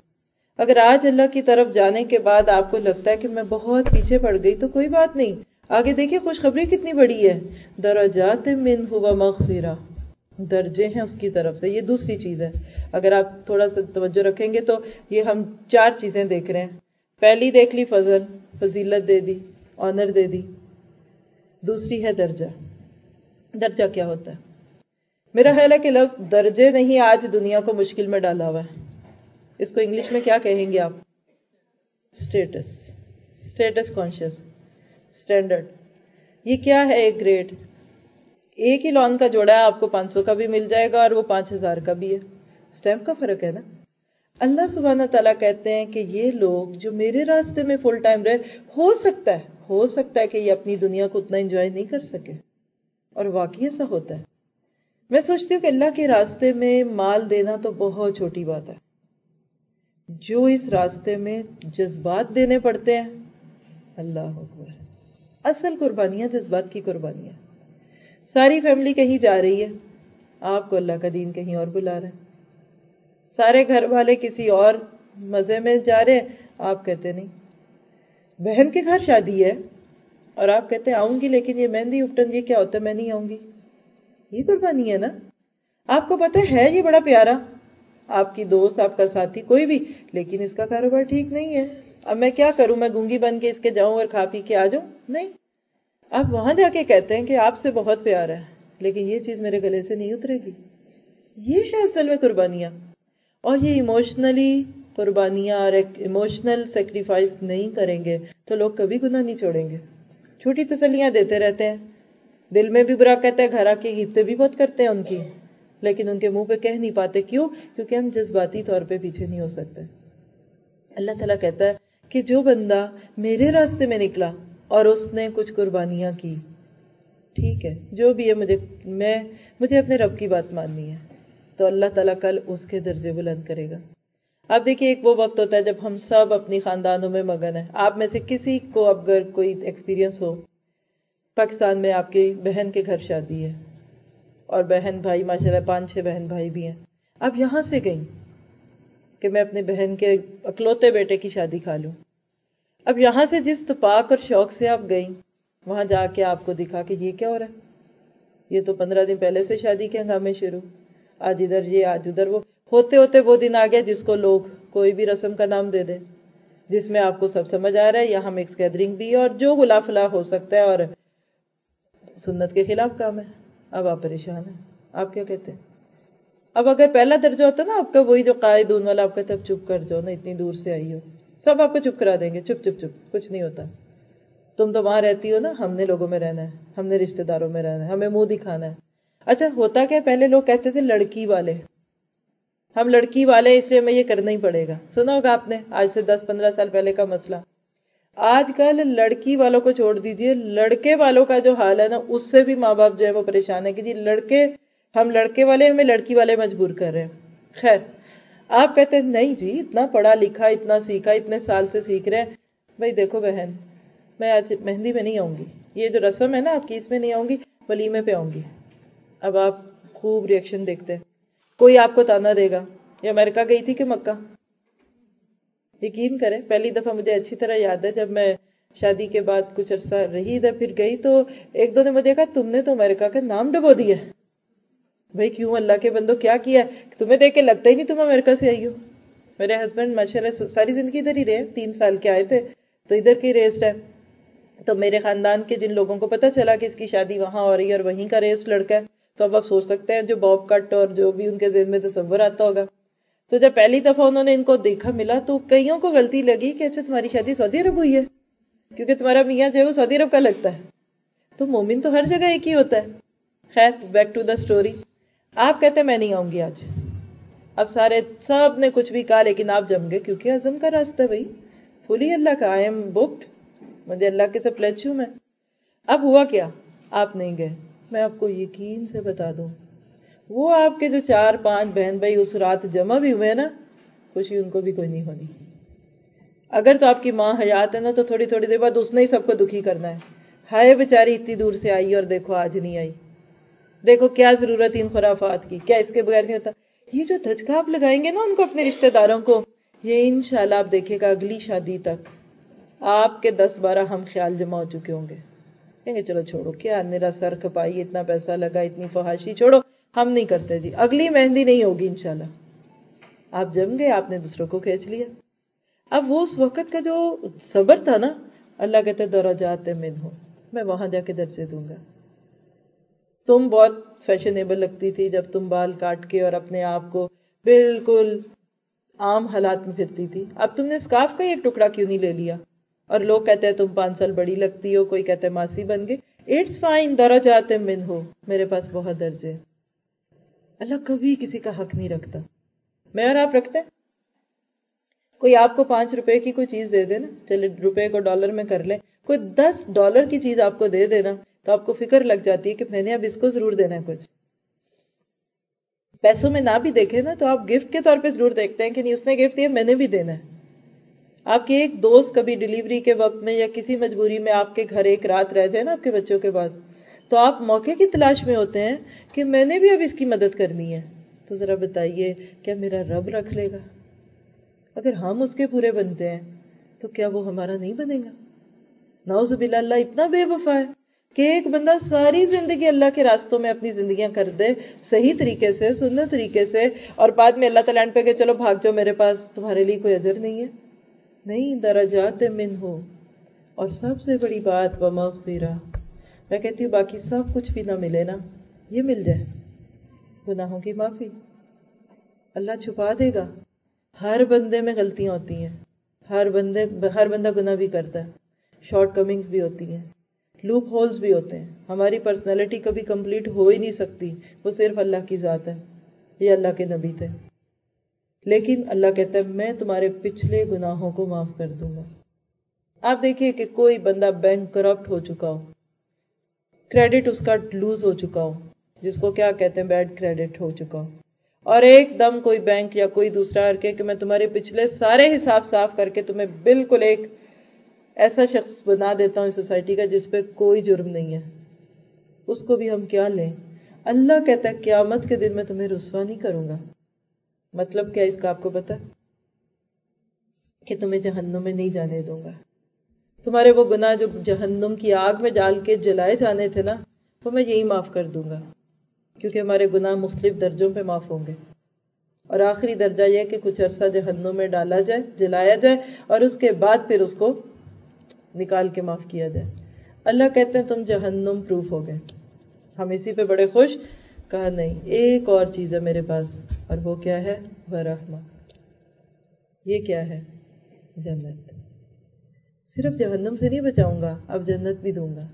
اگر آج اللہ کی طرف جانے کے بعد آپ کو لگتا ہے کہ میں بہت پیچھے پڑ گئی تو کوئی بات نہیں، آگے دیکھیں خوشخبری کتنی بڑی ہے، درجات منہ و مغفرہ، درجے ہیں اس کی طرف سے. یہ دوسری چیز ہے. اگر آپ تھوڑا سا توجہ رکھیں گے تو یہ ہم چار چیزیں دیکھ رہے ہیں. پہلی دیکھ لی فضل، فضیلت دے دی، آنر دے دی. دوسری ہے درجہ. درجہ کیا ہوتا ہے؟ میرا خیال ہے کہ لفظ درجے نہیں آج دنیا کو مشکل میں ڈالا ہوا ہے. اس کو انگلش میں کیا کہیں گے آپ؟ اسٹیٹس. Status conscious, standard. یہ کیا ہے؟ ایک گریڈ. ایک ہی لون کا جوڑا ہے، آپ کو پانچ سو کا بھی مل جائے گا اور وہ پانچ ہزار کا بھی ہے. اسٹیمپ کا فرق ہے نا. اللہ سبحانہ تعالیٰ کہتے ہیں کہ یہ لوگ جو میرے راستے میں فل ٹائم رہے، ہو سکتا ہے ہو سکتا ہے کہ یہ اپنی دنیا کو اتنا انجوائے نہیں کر سکے. اور واقعی ایسا ہوتا ہے. میں سوچتی ہوں کہ اللہ کے راستے میں مال دینا تو بہت چھوٹی بات ہے. جو اس راستے میں جذبات دینے پڑتے ہیں، اللہ اکبر. اصل قربانیاں جذبات کی قربانیاں. ساری فیملی کہیں جا رہی ہے، آپ کو اللہ کا دین کہیں اور بلا رہا ہے. سارے گھر والے کسی اور مزے میں جا رہے ہیں، آپ کہتے نہیں. بہن کے گھر شادی ہے اور آپ کہتے ہیں آؤں گی، لیکن یہ مہندی اپٹن یہ کیا ہوتا ہے، میں نہیں آؤں گی. یہ قربانی ہے نا. آپ کو پتہ ہے یہ بڑا پیارا، آپ کی دوست، آپ کا ساتھی، کوئی بھی، لیکن اس کا کاروبار ٹھیک نہیں ہے. اب میں کیا کروں؟ میں گونگی بن کے اس کے جاؤں اور کھا پی کے آ جاؤں؟ نہیں. آپ وہاں جا کے کہتے ہیں کہ آپ سے بہت پیار ہے، لیکن یہ چیز میرے گلے سے نہیں اترے گی. یہ ہے اصل میں قربانیاں. اور یہ ایموشنلی قربانیاں اور ایموشنل سیکریفائس نہیں کریں گے تو لوگ کبھی گناہ نہیں چھوڑیں گے. چھوٹی تسلیاں دیتے رہتے ہیں، دل میں بھی برا کہتے ہیں، گھر آ کے غیبتیں بھی بہت کرتے ہیں ان کی، لیکن ان کے منہ پہ کہہ نہیں پاتے. کیوں؟ کیونکہ ہم جذباتی طور پہ پیچھے نہیں ہو سکتے. اللہ تعالیٰ کہتا ہے کہ جو بندہ میرے راستے میں نکلا اور اس نے کچھ قربانیاں کی، ٹھیک ہے، جو بھی ہے، مجھے میں مجھے اپنے رب کی بات ماننی ہے، تو اللہ تعالیٰ کل اس کے درجے بلند کرے گا. آپ دیکھیے ایک وہ وقت ہوتا ہے جب ہم سب اپنی خاندانوں میں مگن ہیں. آپ میں سے کسی کو اگر کوئی ایکسپیرینس ہو، پاکستان میں آپ کی بہن کے گھر شادی ہے اور بہن بھائی ماشاءاللہ پانچ چھ بہن بھائی بھی ہیں. اب یہاں سے گئیں کہ میں اپنے بہن کے اکلوتے بیٹے کی شادی کھا لوں. اب یہاں سے جس تپاک اور شوق سے آپ گئیں، وہاں جا کے آپ کو دکھا کہ یہ کیا ہو رہا ہے. یہ تو پندرہ دن پہلے سے شادی کے ہنگامے شروع، آج ادھر یہ آج ادھر وہ، ہوتے ہوتے وہ دن آ گیا جس کو لوگ کوئی بھی رسم کا نام دے دیں، جس میں آپ کو سب سمجھ آ رہا ہے یہاں مکس گیدرنگ بھی ہے اور جو غلا فلا ہو سکتا ہے اور سنت کے خلاف کام ہے. اب آپ پریشان ہیں. آپ کیا کہتے ہیں؟ اب اگر پہلا درجہ ہوتا نا آپ کا، وہی جو قائدون والا، آپ کہتے اب چپ کر جاؤ نا، اتنی دور سے آئی ہو، سب آپ کو چپ کرا دیں گے. چپ چپ چپ، کچھ نہیں ہوتا. تم تو وہاں رہتی ہو نا، ہم نے لوگوں میں رہنا ہے، ہم نے رشتہ داروں میں رہنا ہے، ہمیں منہ دکھانا ہے. اچھا ہوتا کیا، پہلے لوگ کہتے تھے لڑکی والے، ہم لڑکی والے اس لیے ہمیں یہ کرنا ہی پڑے گا. سنا ہوگا آپ نے آج سے دس پندرہ سال پہلے کا مسئلہ. آج کل لڑکی والوں کو چھوڑ دیجئے، لڑکے والوں کا جو حال ہے نا، اس سے بھی ماں باپ جو ہے وہ پریشان ہے کہ جی لڑکے، ہم لڑکے والے ہمیں لڑکی والے مجبور کر رہے ہیں. خیر آپ کہتے ہیں نہیں جی، اتنا پڑھا لکھا، اتنا سیکھا، اتنے سال سے سیکھ رہے ہیں. بھائی دیکھو بہن، میں آج مہندی میں نہیں آؤں گی، یہ جو رسم ہے نا آپ کی، اس میں نہیں آؤں گی، ولیمے پہ آؤں گی. اب آپ خوب ریئیکشن دیکھتے ہیں. کوئی آپ کو تانا دے گا. یہ امریکہ گئی تھی کہ مکہ؟ یقین کریں پہلی دفعہ مجھے اچھی طرح یاد ہے، جب میں شادی کے بعد کچھ عرصہ رہی ادھر پھر گئی، تو ایک دو نے مجھے کہا تم نے تو امریکہ کا نام ڈبو دیا. بھائی کیوں اللہ کے بندو کیا کیا؟ تمہیں دیکھ کے لگتا ہی نہیں تم امریکہ سے آئی ہو. میرے ہسبینڈ ماشاءاللہ ساری زندگی ادھر ہی رہے، تین سال کے آئے تھے تو ادھر کی ریسٹ ہے. تو میرے خاندان کے جن لوگوں کو پتہ چلا کہ اس کی شادی وہاں ہو رہی ہے اور وہیں کا ریسٹ لڑکا ہے، تو اب آپ سوچ سکتے ہیں جو باب کٹ اور جو بھی ان کے ذہن میں تصور آتا ہوگا. تو جب پہلی دفعہ انہوں نے ان کو دیکھا ملا تو کئیوں کو غلطی لگی کہ اچھا تمہاری شادی سعودی عرب ہوئی ہے، کیونکہ تمہارا میاں جو ہے وہ سعودی عرب کا لگتا ہے. تو مومن تو ہر جگہ ایک ہی ہوتا ہے. خیر بیک ٹو دا سٹوری. آپ کہتے ہیں میں نہیں آؤں گی آج. اب سارے سب نے کچھ بھی کہا لیکن آپ جم گئے، کیونکہ عزم کا راستہ ہے بھائی، فلی اللہ کا. آئی ایم بکڈ، مجھے اللہ کے سے پلیچ ہوں میں. اب ہوا کیا، آپ نہیں گئے. میں آپ کو یقین سے بتا دوں، وہ آپ کے جو چار پانچ بہن بھائی اس رات جمع بھی ہوئے نا، خوشی ان کو بھی کوئی نہیں ہونی. اگر تو آپ کی ماں حیات ہے نا، تو تھوڑی تھوڑی دیر بعد اس نے ہی سب کو دکھی کرنا ہے. ہائے بیچاری اتنی دور سے آئی اور دیکھو آج نہیں آئی، دیکھو کیا ضرورت ان خرافات کی، کیا اس کے بغیر نہیں ہوتا. یہ جو دھچکا آپ لگائیں گے نا ان کو، اپنے رشتہ داروں کو، یہ انشاءاللہ آپ دیکھے گا اگلی شادی تک آپ کے دس بارہ ہم خیال جمع ہو چکے ہوں گے. کہیں گے چلو چھوڑو، کیا میرا سر کھپائی، اتنا پیسہ لگا، اتنی فحاشی، چھوڑو ہم نہیں کرتے جی. اگلی مہندی نہیں ہوگی انشاءاللہ. آپ جم گئے، آپ نے دوسروں کو کھینچ لیا. اب وہ اس وقت کا جو صبر تھا نا، اللہ کہتے درجات منہ، میں وہاں جا کے درجے دوں گا. تم بہت فیشنیبل لگتی تھی جب تم بال کاٹ کے اور اپنے آپ کو بالکل عام حالات میں پھرتی تھی. اب تم نے اسکارف کا ایک ٹکڑا کیوں نہیں لے لیا؟ اور لوگ کہتے ہیں تم پانچ سال بڑی لگتی ہو، کوئی کہتے ہیں ماسی بن گئی. اٹس فائن، درجات منہ ہو، میرے پاس بہت درجے. اللہ کبھی کسی کا حق نہیں رکھتا. میں اور آپ رکھتے ہیں؟ کوئی آپ کو پانچ روپے کی کوئی چیز دے دے نا، چلے روپے کو ڈالر میں کر لیں، کوئی دس ڈالر کی چیز آپ کو دے دینا تو آپ کو فکر لگ جاتی ہے کہ میں نے اب اس کو ضرور دینا ہے. کچھ پیسوں میں نہ بھی دیکھے نا تو آپ گفٹ کے طور پہ ضرور دیکھتے ہیں کہ نہیں اس نے گفٹ دیا میں نے بھی دینا ہے. آپ کے ایک دوست کبھی ڈیلیوری کے وقت میں یا کسی مجبوری میں آپ کے گھر ایک رات رہ جائے نا آپ کے بچوں کے پاس، تو آپ موقع کی تلاش میں ہوتے ہیں کہ میں نے بھی اب اس کی مدد کرنی ہے. تو ذرا بتائیے کیا میرا رب رکھ لے گا؟ اگر ہم اس کے پورے بنتے ہیں تو کیا وہ ہمارا نہیں بنے گا؟ نعوذ باللہ، اللہ اتنا بے وفا ہے کہ ایک بندہ ساری زندگی اللہ کے راستوں میں اپنی زندگیاں کر دے صحیح طریقے سے، سنت طریقے سے، اور بعد میں اللہ تعالیٰ پہ کہ چلو بھاگ جاؤ میرے پاس، تمہارے لیے کوئی اجر نہیں ہے. نہیں، درجات منہ ہو. اور سب سے بڑی بات ومغفرہ، میں کہتی ہوں باقی سب کچھ بھی نہ ملے نا، یہ مل جائے گناہوں کی معافی. اللہ چھپا دے گا. ہر بندے میں غلطیاں ہوتی ہیں، ہر بندے ہر بندہ گناہ بھی کرتا ہے، شارٹ کمنگز بھی ہوتی ہیں، لوپ ہولز بھی ہوتے ہیں. ہماری پرسنالٹی کبھی کمپلیٹ ہو ہی نہیں سکتی، وہ صرف اللہ کی ذات ہے، یہ اللہ کے نبی تھے. لیکن اللہ کہتا ہے میں تمہارے پچھلے گناہوں کو معاف کر دوں گا. آپ دیکھیے کہ کوئی بندہ بینک کرپٹ ہو چکا ہو، کریڈٹ اس کا لوز ہو چکا ہو، جس کو کیا کہتے ہیں بیڈ کریڈٹ ہو چکا ہو، اور ایک دم کوئی بینک یا کوئی دوسرا کر کے کہ میں تمہارے پچھلے سارے حساب صاف کر کے تمہیں بالکل ایک ایسا شخص بنا دیتا ہوں اس سوسائٹی کا جس پہ کوئی جرم نہیں ہے. اس کو بھی ہم کیا لیں؟ اللہ کہتا ہے قیامت کے دن میں تمہیں رسوا نہیں کروں گا. مطلب کیا اس کا آپ کو پتا ہے؟ کہ تمہیں جہنم میں نہیں جانے دوں گا. تمہارے وہ گناہ جو جہنم کی آگ میں ڈال کے جلائے جانے تھے نا، وہ میں یہی معاف کر دوں گا، کیونکہ ہمارے گناہ مختلف درجوں پہ معاف ہوں گے. اور آخری درجہ یہ کہ کچھ عرصہ جہنم میں ڈالا جائے، جلایا جائے، اور اس کے بعد پھر اس کو نکال کے معاف کیا جائے. اللہ کہتے ہیں تم جہنم پروف ہو گئے. ہم اسی پہ بڑے خوش. کہا نہیں، ایک اور چیز ہے میرے پاس، اور وہ کیا ہے؟ ورحمہ. یہ کیا ہے؟ جنت. صرف جہنم سے نہیں بچاؤں گا، اب جنت بھی دوں گا.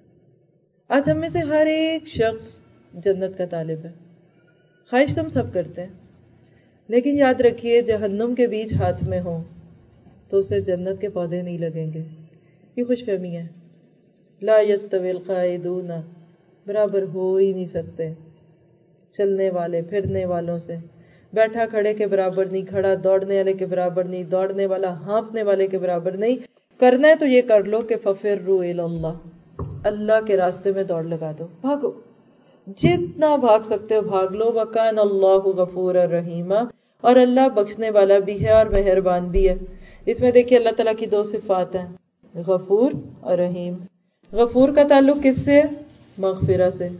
آج ہم میں سے ہر ایک شخص جنت کا طالب ہے، خواہش تم سب کرتے ہیں، لیکن یاد رکھیے جہنم کے بیج ہاتھ میں ہوں تو اسے جنت کے پودے نہیں لگیں گے. یہ خوش فہمی ہے. لا یستوی القاعدون، برابر ہو ہی نہیں سکتے چلنے والے پھرنے والوں سے. بیٹھا کھڑے کے برابر نہیں، کھڑا دوڑنے والے کے برابر نہیں، دوڑنے والا ہانپنے والے کے برابر نہیں. کرنا ہے تو یہ کر لو کہ ففروا الی اللہ، اللہ کے راستے میں دوڑ لگا دو، بھاگو، جتنا بھاگ سکتے ہو بھاگ لو. وکان اللہ غفورا رحیما، اور اللہ بخشنے والا بھی ہے اور مہربان بھی ہے. اس میں دیکھیے اللہ تعالیٰ کی دو صفات ہیں، غفور اور رحیم. غفور کا تعلق کس سے ہے؟ مغفرہ سے،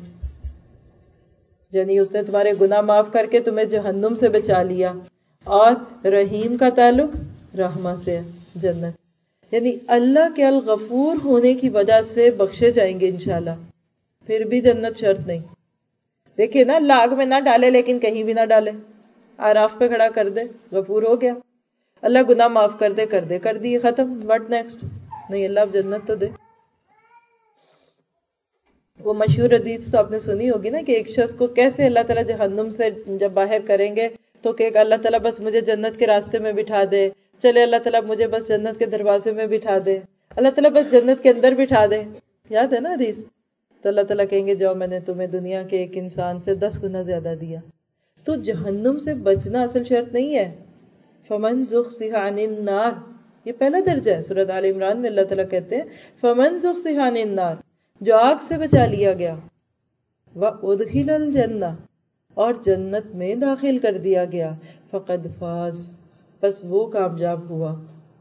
یعنی اس نے تمہارے گناہ معاف کر کے تمہیں جہنم سے بچا لیا. اور رحیم کا تعلق رحمہ سے ہے، جنت. یعنی اللہ کے الغفور ہونے کی وجہ سے بخشے جائیں گے انشاءاللہ. پھر بھی جنت شرط نہیں. دیکھیں نا، لاگ میں نہ ڈالے لیکن کہیں بھی نہ ڈالے، آراف پہ کھڑا کر دے، غفور ہو گیا. اللہ گناہ معاف کر دے، کر دے کر دی، ختم. What next? نہیں، اللہ اب جنت تو دے. وہ مشہور حدیث تو آپ نے سنی ہوگی نا کہ ایک شخص کو کیسے اللہ تعالیٰ جہنم سے جب باہر کریں گے تو کہ اللہ تعالیٰ بس مجھے جنت کے راستے میں بٹھا دے، چلے اللہ تعالیٰ مجھے بس جنت کے دروازے میں بٹھا دے، اللہ تعالیٰ بس جنت کے اندر بٹھا دے. یاد ہے نا حدیث؟ تو اللہ تعالیٰ کہیں گے جاؤ، میں نے تمہیں دنیا کے ایک انسان سے دس گنا زیادہ دیا. تو جہنم سے بچنا اصل شرط نہیں ہے. فمن زحزح عن النار، یہ پہلا درجہ ہے. سورۃ آل عمران میں اللہ تعالیٰ کہتے ہیں فمن زحزح عن النار، جو آگ سے بچا لیا گیا، وَأُدْخِلَ الْجَنَّةَ، اور جنت میں داخل کر دیا گیا، فقد فاز، بس وہ کامیاب ہوا.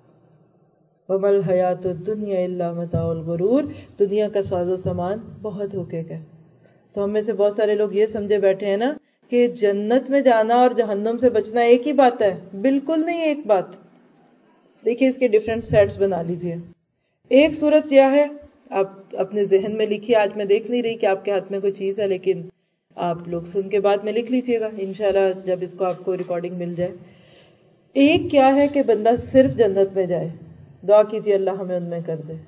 وَمَا الْحَيَاةُ الدُّنْيَا إِلَّا مَتَاعُ الْغُرُورِ. دنیا کا ساز و سامان بہت دھوکے کا. تو ہم میں سے بہت سارے لوگ یہ سمجھے بیٹھے ہیں نا کہ جنت میں جانا اور جہنم سے بچنا ایک ہی بات ہے. بالکل نہیں ایک بات. دیکھیے اس کے ڈیفرنٹ سیٹس بنا لیجئے. ایک صورت کیا ہے آپ اپنے ذہن میں لکھیے. آج میں دیکھ نہیں رہی کہ آپ کے ہاتھ میں کوئی چیز ہے، لیکن آپ لوگ سن کے بعد میں لکھ لیجئے گا انشاءاللہ جب اس کو آپ کو ریکارڈنگ مل جائے. ایک کیا ہے کہ بندہ صرف جنت میں جائے، دعا کیجئے اللہ ہمیں ان میں کر دے.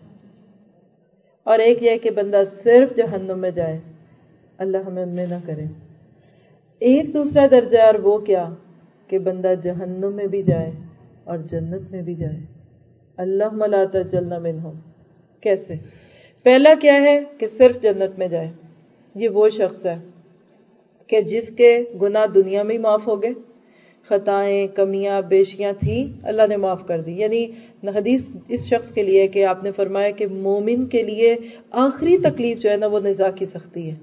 اور ایک یہ کہ بندہ صرف جہنم میں جائے، اللہ ہمیں ان میں نہ کرے. ایک دوسرا درجہ اور وہ کیا کہ بندہ جہنم میں بھی جائے اور جنت میں بھی جائے. اللہم لا تجعلنا منہم. کیسے؟ پہلا کیا ہے کہ صرف جنت میں جائے. یہ وہ شخص ہے کہ جس کے گناہ دنیا میں ہی معاف ہو گئے، خطائیں کمیاں بیشیاں تھیں اللہ نے معاف کر دی. یعنی حدیث اس شخص کے لیے کہ آپ نے فرمایا کہ مومن کے لیے آخری تکلیف جو ہے نا وہ نزاع کی سختی ہے،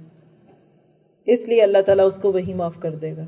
اس لیے اللہ تعالیٰ اس کو وہی معاف کر دے گا.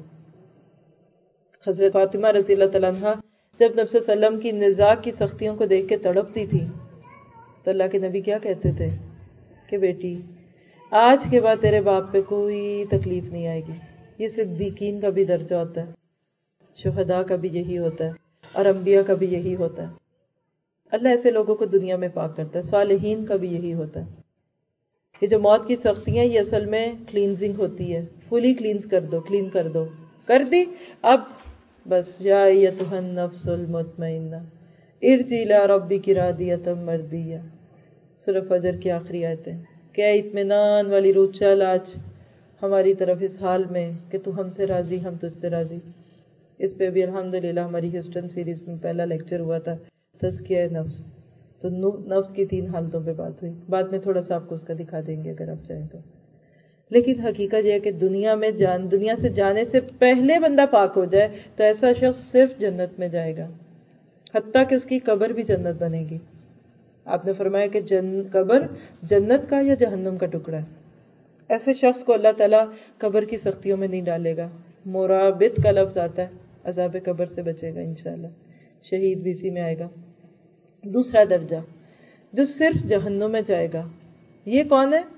حضرت فاطمہ رضی اللہ تعالیٰ عنہ جب نبی صلی اللہ علیہ وسلم کی نزاع کی سختیوں کو دیکھ کے تڑپتی تھی تو اللہ کے نبی کیا کہتے تھے کہ بیٹی آج کے بعد تیرے باپ پہ کوئی تکلیف نہیں آئے گی. یہ صدیقین کا بھی درجہ ہوتا ہے، شہداء کا بھی یہی ہوتا ہے، اور انبیاء کا بھی یہی ہوتا ہے. اللہ ایسے لوگوں کو دنیا میں پاک کرتا ہے. صالحین کا بھی یہی ہوتا ہے. یہ جو موت کی سختیاں یہ اصل میں کلینزنگ ہوتی ہے. فلی کلینز کر دو، کلین کر دو، کر دی. اب بس یا ایتھا النفس المطمئنہ ارجعی الی ربک راضیۃ مرضیہ. سورہ فجر کی آخری آیتیں. کیا اطمینان والی روح چل آج ہماری طرف اس حال میں کہ تو ہم سے راضی، ہم تجھ سے راضی. اس پہ بھی الحمدللہ ہماری ہیوسٹن سیریز میں پہلا لیکچر ہوا تھا تزکیہ نفس. تو نفس کی تین حالتوں پہ بات ہوئی. بعد میں تھوڑا سا آپ کو اس کا دکھا دیں گے اگر آپ چاہیں تو. لیکن حقیقت یہ ہے کہ دنیا میں جان دنیا سے جانے سے پہلے بندہ پاک ہو جائے تو ایسا شخص صرف جنت میں جائے گا، حتیٰ کہ اس کی قبر بھی جنت بنے گی. آپ نے فرمایا کہ جن قبر جنت کا یا جہنم کا ٹکڑا ہے. ایسے شخص کو اللہ تعالیٰ قبر کی سختیوں میں نہیں ڈالے گا. مرابط کا لفظ آتا ہے، عذاب قبر سے بچے گا انشاءاللہ. شہید بھی اسی میں آئے گا. دوسرا درجہ جو صرف جہنم میں جائے گا، یہ کون ہے؟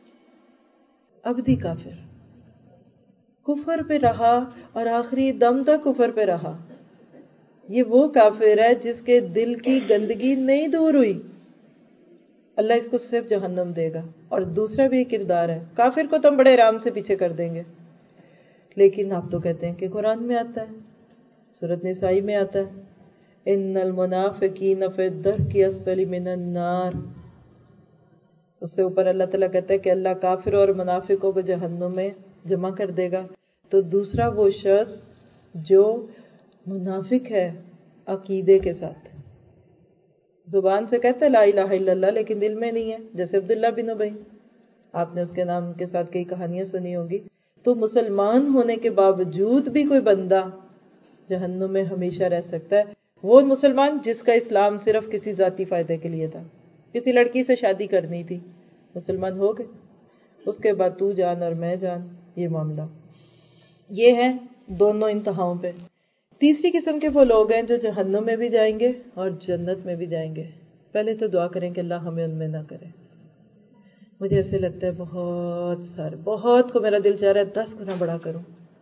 ابدی کافر. کفر پہ رہا اور آخری دم تک کفر پہ رہا. یہ وہ کافر ہے جس کے دل کی گندگی نہیں دور ہوئی، اللہ اس کو صرف جہنم دے گا. اور دوسرا بھی کردار ہے، کافر کو تو ہم بڑے آرام سے پیچھے کر دیں گے، لیکن آپ تو کہتے ہیں کہ قرآن میں آتا ہے، سورۃ نساء میں آتا ہے ان المنافقین فی الدرک اسفل من النار. اس سے اوپر اللہ تعالیٰ کہتا ہے کہ اللہ کافر اور منافقوں کو جہنم میں جمع کر دے گا. تو دوسرا وہ شخص جو منافق ہے عقیدے کے ساتھ، زبان سے کہتا ہے لا الہ الا اللہ لیکن دل میں نہیں ہے، جیسے عبداللہ بن ابی، آپ نے اس کے نام کے ساتھ کئی کہانیاں سنی ہوگی. تو مسلمان ہونے کے باوجود بھی کوئی بندہ جہنم میں ہمیشہ رہ سکتا ہے. وہ مسلمان جس کا اسلام صرف کسی ذاتی فائدے کے لیے تھا، کسی لڑکی سے شادی کرنی تھی، مسلمان ہو گئے، اس کے بعد تو جان اور میں جان، یہ معاملہ. یہ ہے دونوں انتہاؤں پہ. تیسری قسم کے وہ لوگ ہیں جو جہنم میں بھی جائیں گے اور جنت میں بھی جائیں گے. پہلے تو دعا کریں کہ اللہ ہمیں ان میں نہ کرے. مجھے ایسے لگتا ہے بہت سارے بہت کو میرا دل چاہ رہا ہے دس گنا بڑا کروں.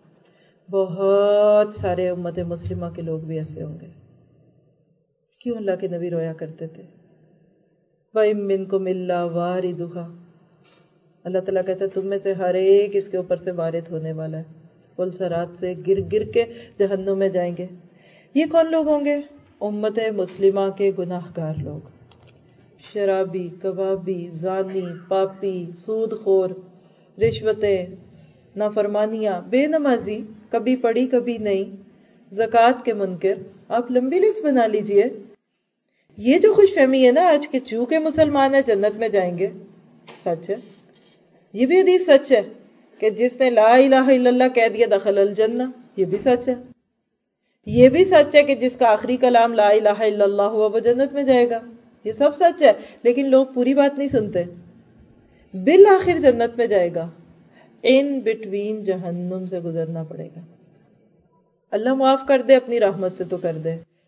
بہت سارے امت مسلمہ کے لوگ بھی ایسے ہوں گے. کیوں اللہ کے نبی رویا کرتے تھے وَإِن مِّنكُمْ إِلَّا وَارِدُهَا. اللہ تعالیٰ کہتا ہے تم میں سے ہر ایک اس کے اوپر سے وارد ہونے والا ہے، پل صراط سے گر گر کے جہنم میں جائیں گے. یہ کون لوگ ہوں گے؟ امت مسلمہ کے گناہ گار لوگ، شرابی، کبابی، زانی، پاپی، سود خور، رشوتیں، نافرمانیاں، بے نمازی، کبھی پڑھی کبھی نہیں، زکوٰۃ کے منکر. آپ لمبی لسٹ بنا لیجئے. یہ جو خوش فہمی ہے نا آج کے چونکہ مسلمان ہیں جنت میں جائیں گے، سچ ہے. یہ بھی حدیث سچ ہے کہ جس نے لا الہ الا اللہ کہہ دیا دخل الجنہ، یہ بھی سچ ہے. یہ بھی سچ ہے کہ جس کا آخری کلام لا الہ الا اللہ ہوا وہ جنت میں جائے گا. یہ سب سچ ہے، لیکن لوگ پوری بات نہیں سنتے. بالآخر جنت میں جائے گا، ان بٹوین جہنم سے گزرنا پڑے گا. اللہ معاف کر دے اپنی رحمت سے تو کر دے،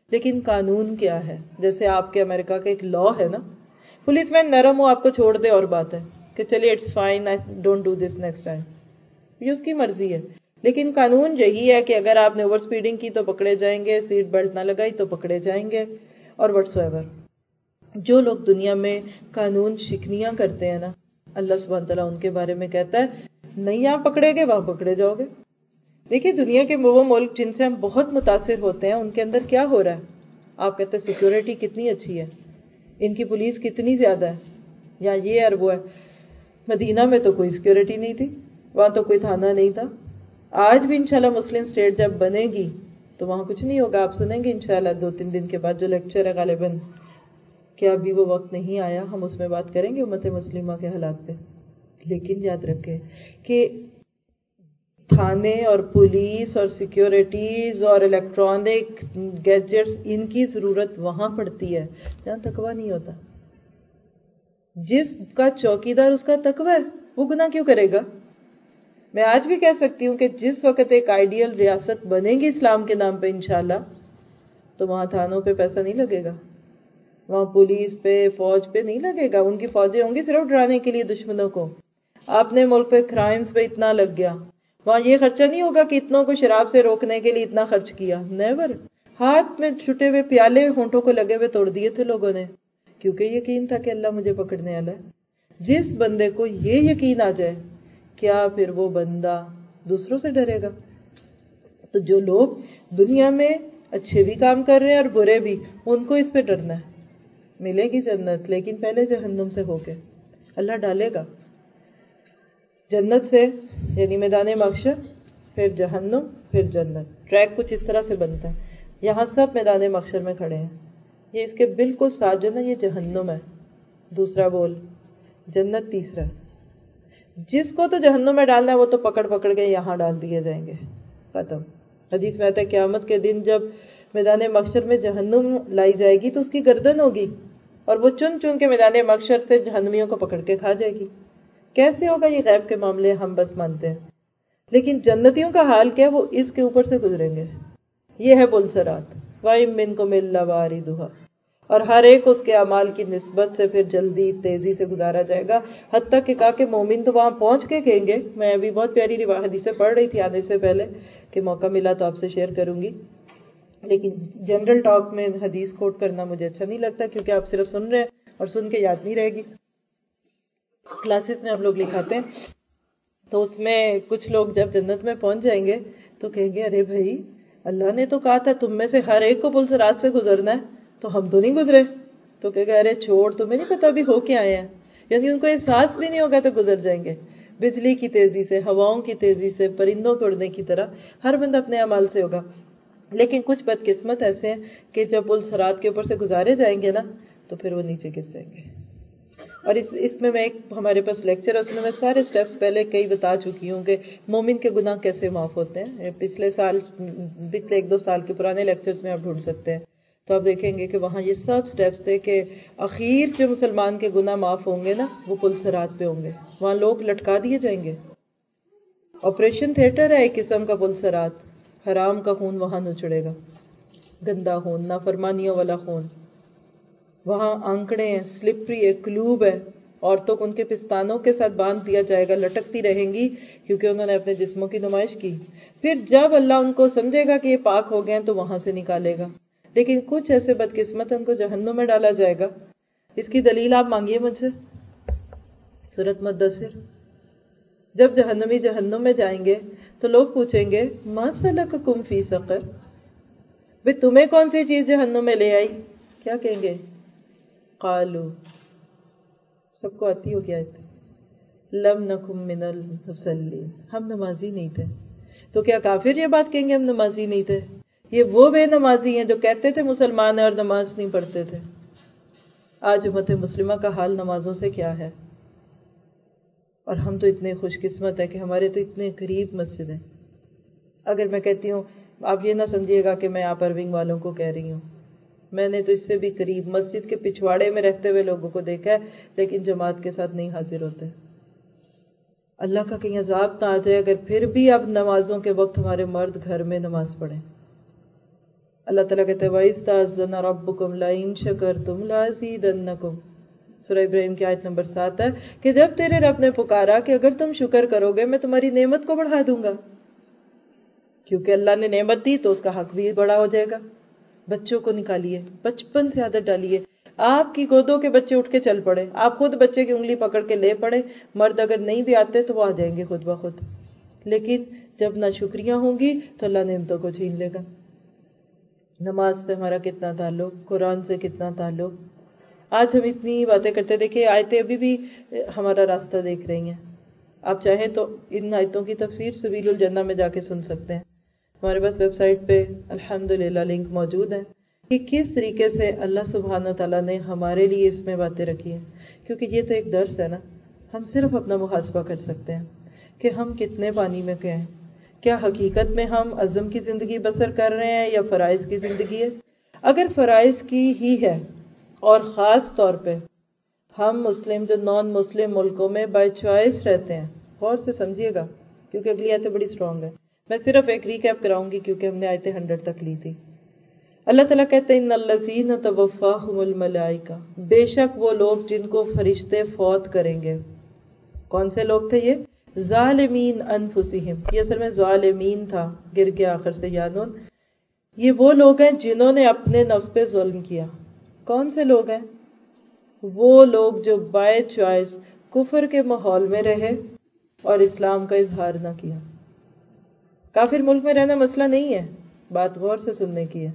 لیکن قانون کیا ہے؟ جیسے آپ کے امریکہ کا ایک لا ہے نا، پولیس مین نرم ہو آپ کو چھوڑ دے اور بات ہے کہ چلیے it's fine I don't do this next time, یہ اس کی مرضی ہے. لیکن قانون یہی ہے کہ اگر آپ نے اوور سپیڈنگ کی تو پکڑے جائیں گے، سیٹ بیلٹ نہ لگائی تو پکڑے جائیں گے، اور وٹس ایور. جو لوگ دنیا میں قانون شکنیاں کرتے ہیں نا، اللہ سبحانہ تعالیٰ ان کے بارے میں کہتا ہے نہیں آپ پکڑے گے وہاں پکڑے جاؤ گے. دیکھیے دنیا کے وہ ملک جن سے ہم بہت متاثر ہوتے ہیں ان کے اندر کیا ہو رہا ہے؟ آپ کہتے ہیں سیکیورٹی کتنی اچھی ہے، ان کی پولیس کتنی زیادہ ہے، یا یہ اور وہ ہے. مدینہ میں تو کوئی سیکیورٹی نہیں تھی، وہاں تو کوئی تھانہ نہیں تھا. آج بھی انشاءاللہ مسلم اسٹیٹ جب بنے گی تو وہاں کچھ نہیں ہوگا. آپ سنیں گے انشاءاللہ دو تین دن کے بعد جو لیکچر ہے، غالباً کہ ابھی وہ وقت نہیں آیا، ہم اس میں بات کریں گے امت مسلمہ کے حالات پہ. لیکن یاد رکھیں کہ تھانے اور پولیس اور سیکیورٹیز اور الیکٹرانک گیجٹس ان کی ضرورت وہاں پڑتی ہے جہاں تقویٰ نہیں ہوتا. جس کا چوکیدار اس کا تقویٰ ہے وہ گناہ کیوں کرے گا؟ میں آج بھی کہہ سکتی ہوں کہ جس وقت ایک آئیڈیل ریاست بنے گی اسلام کے نام پہ انشاءاللہ، تو وہاں تھانوں پہ پیسہ نہیں لگے گا، وہاں پولیس پہ فوج پہ نہیں لگے گا. ان کی فوجیں ہوں گی صرف ڈرانے کے لیے دشمنوں کو. اپنے ملک پہ کرائمز پہ اتنا لگ گیا، وہاں یہ خرچہ نہیں ہوگا کہ اتنوں کو شراب سے روکنے کے لیے اتنا خرچ کیا. نیور. ہاتھ میں چھٹے ہوئے پیالے ہونٹوں کو لگے ہوئے توڑ دیے تھے لوگوں نے، کیونکہ یقین تھا کہ اللہ مجھے پکڑنے والا ہے. جس بندے کو یہ یقین آ جائے، کیا پھر وہ بندہ دوسروں سے ڈرے گا؟ تو جو لوگ دنیا میں اچھے بھی کام کر رہے ہیں اور برے بھی، ان کو اس پہ ڈرنا ہے. ملے گی جنت لیکن پہلے جہنم سے ہو کے اللہ ڈالے گا. جنت سے یعنی میدان محشر، پھر جہنم، پھر جنت. ٹریک کچھ اس طرح سے بنتا ہے. یہاں سب میدان محشر میں کھڑے ہیں، یہ اس کے بالکل ساتھ جو نا یہ جہنم ہے، دوسرا بول جنت تیسرا. جس کو تو جہنم میں ڈالنا ہے وہ تو پکڑ پکڑ کے یہاں ڈال دیے جائیں گے، ختم. حدیث میں آتا ہے قیامت کے دن جب میدان محشر میں جہنم لائی جائے گی تو اس کی گردن ہوگی اور وہ چن چن کے میدان محشر سے جہنمیوں کو پکڑ کے کھا جائے گی. کیسے ہوگا یہ غیب کے معاملے ہم بس مانتے ہیں، لیکن جنتیوں کا حال کیا؟ وہ اس کے اوپر سے گزریں گے. یہ ہے پل صراط. وَإِن مِّنكُمْ إِلَّا وَارِدُهَا، اور ہر ایک اس کے اعمال کی نسبت سے پھر جلدی تیزی سے گزارا جائے گا. حتیٰ کہ کہا کہ مومن تو وہاں پہنچ کے کہیں گے. میں ابھی بہت پیاری روایت حدیثیں پڑھ رہی تھی آنے سے پہلے کہ موقع ملا تو آپ سے شیئر کروں گی، لیکن جنرل ٹاک میں حدیث کوٹ کرنا مجھے اچھا نہیں لگتا کیونکہ آپ صرف سن رہے ہیں اور سن کے یاد نہیں رہے گی. کلاسز میں ہم لوگ لکھاتے ہیں تو اس میں کچھ لوگ جب جنت میں پہنچ جائیں گے تو کہیں گے ارے بھائی اللہ نے تو کہا تھا تم میں سے ہر ایک کو پل صراط سے گزرنا ہے، تو ہم تو نہیں گزرے. تو کہے گا ارے چھوڑ، تمہیں نہیں پتا ابھی ہو کے آئے ہیں. یعنی ان کو احساس بھی نہیں ہوگا تو گزر جائیں گے. بجلی کی تیزی سے، ہواؤں کی تیزی سے، پرندوں کے اڑنے کی طرح ہر بندہ اپنے اعمال سے ہوگا. لیکن کچھ بدقسمت ایسے ہیں کہ جب پل صراط کے اوپر سے گزارے جائیں گے نا تو پھر وہ نیچے گر جائیں گے. اور اس اس میں میں ایک ہمارے پاس لیکچر ہے، اس میں میں سارے سٹیپس پہلے کئی بتا چکی ہوں کہ مومن کے گناہ کیسے معاف ہوتے ہیں. پچھلے سال پچھلے ایک دو سال کے پرانے لیکچرز میں آپ ڈھونڈ سکتے ہیں تو آپ دیکھیں گے کہ وہاں یہ سب سٹیپس تھے کہ اخیر جو مسلمان کے گناہ معاف ہوں گے نا وہ پل صراط پہ ہوں گے. وہاں لوگ لٹکا دیے جائیں گے. آپریشن تھیٹر ہے ایک قسم کا پل صراط. حرام کا خون وہاں نچڑے گا، گندا خون، نافرمانیوں والا خون. وہاں آنکڑے ہیں، سلپری ہے، کلوب ہے. عورتوں کو ان کے پستانوں کے ساتھ باندھ دیا جائے گا، لٹکتی رہیں گی کیونکہ انہوں نے اپنے جسموں کی نمائش کی. پھر جب اللہ ان کو سمجھے گا کہ یہ پاک ہو گئے ہیں تو وہاں سے نکالے گا. لیکن کچھ ایسے بدقسمت ان کو جہنم میں ڈالا جائے گا. اس کی دلیل آپ مانگیے مجھ سے، سورۃ مدثر. جب جہنمی جہنم میں جائیں گے تو لوگ پوچھیں گے ما سلککم فی سقر، بھئی تمہیں کون سی چیز جہنم میں لے آئی؟ کیا کہیں گے؟ قالو، سب کو آتی ہو کیا ہے، لم نکم من المصلین، ہم نمازی نہیں تھے. تو کیا کافر یہ بات کہیں گے ہم نمازی نہیں تھے؟ یہ وہ بے نمازی ہیں جو کہتے تھے مسلمان ہیں اور نماز نہیں پڑھتے تھے. آج امت مسلمہ کا حال نمازوں سے کیا ہے؟ اور ہم تو اتنے خوش قسمت ہیں کہ ہمارے تو اتنے قریب مسجد ہیں. اگر میں کہتی ہوں آپ یہ نہ سمجھیے گا کہ میں آپ ارونگ والوں کو کہہ رہی ہوں، میں نے تو اس سے بھی قریب مسجد کے پچھواڑے میں رہتے ہوئے لوگوں کو دیکھا ہے لیکن جماعت کے ساتھ نہیں حاضر ہوتے. اللہ کا کہیں عذاب نہ آ جائے اگر پھر بھی اب نمازوں کے وقت ہمارے مرد گھر میں نماز پڑھیں. اللہ تعالیٰ کہتے ہیں وَإِسْتَأْذَنَ رَبُّكُمْ لَئِن شَكَرْتُمْ لَأَزِيدَنَّكُمْ، سورہ ابراہیم کی آیت نمبر سات ہے کہ جب تیرے رب نے پکارا کہ اگر تم شکر کرو گے میں تمہاری نعمت کو بڑھا دوں گا، کیونکہ اللہ نے نعمت دی تو اس کا حق بھی بڑا ہو جائے گا۔ بچوں کو نکالیے، بچپن سے عادت ڈالیے، آپ کی گودوں کے بچے اٹھ کے چل پڑے، آپ خود بچے کی انگلی پکڑ کے لے پڑے، مرد اگر نہیں بھی آتے تو وہ آ جائیں گے خود بخود، لیکن جب نہ شکریاں ہوں گی تو اللہ نعمتوں کو چھین لے گا۔ نماز سے ہمارا کتنا تعلق، قرآن سے کتنا تعلق، آج ہم اتنی باتیں کرتے، دیکھیں آیتیں ابھی بھی ہمارا راستہ دیکھ رہی ہیں، آپ چاہیں تو ان آیتوں کی تفسیر سبیل الجنہ میں جا کے سن سکتے ہیں، ہمارے پاس ویب سائٹ پہ الحمدللہ لنک موجود ہے کہ کس طریقے سے اللہ سبحانہ تعالیٰ نے ہمارے لیے اس میں باتیں رکھی ہیں، کیونکہ یہ تو ایک درس ہے نا، ہم صرف اپنا محاسبہ کر سکتے ہیں کہ ہم کتنے پانی میں گئے ہیں، کیا حقیقت میں ہم عزم کی زندگی بسر کر رہے ہیں یا فرائض کی زندگی ہے؟ اگر فرائض کی ہی ہے، اور خاص طور پہ ہم مسلم جو نان مسلم ملکوں میں بائی چوائس رہتے ہیں، غور سے سمجھیے گا کیونکہ اگلی آیتیں بڑی سٹرونگ ہیں، میں صرف ایک ریکیپ کراؤں گی کیونکہ ہم نے آیتیں ہنڈریڈ تک لی تھی۔ اللہ تعالیٰ کہتے ہیں ان الذین توفاہم الملائکہ، بے شک وہ لوگ جن کو فرشتے فوت کریں گے۔ کون سے لوگ تھے یہ؟ ظالمین انفسہم، یہ اصل میں ظالمین تھا، گر گیا آخر سے یانون، یہ وہ لوگ ہیں جنہوں نے اپنے نفس پہ ظلم کیا۔ کون سے لوگ ہیں؟ وہ لوگ جو بائی چوائس کفر کے ماحول میں رہے اور اسلام کا اظہار نہ کیا۔ کافر ملک میں رہنا مسئلہ نہیں ہے، بات غور سے سننے کی ہے،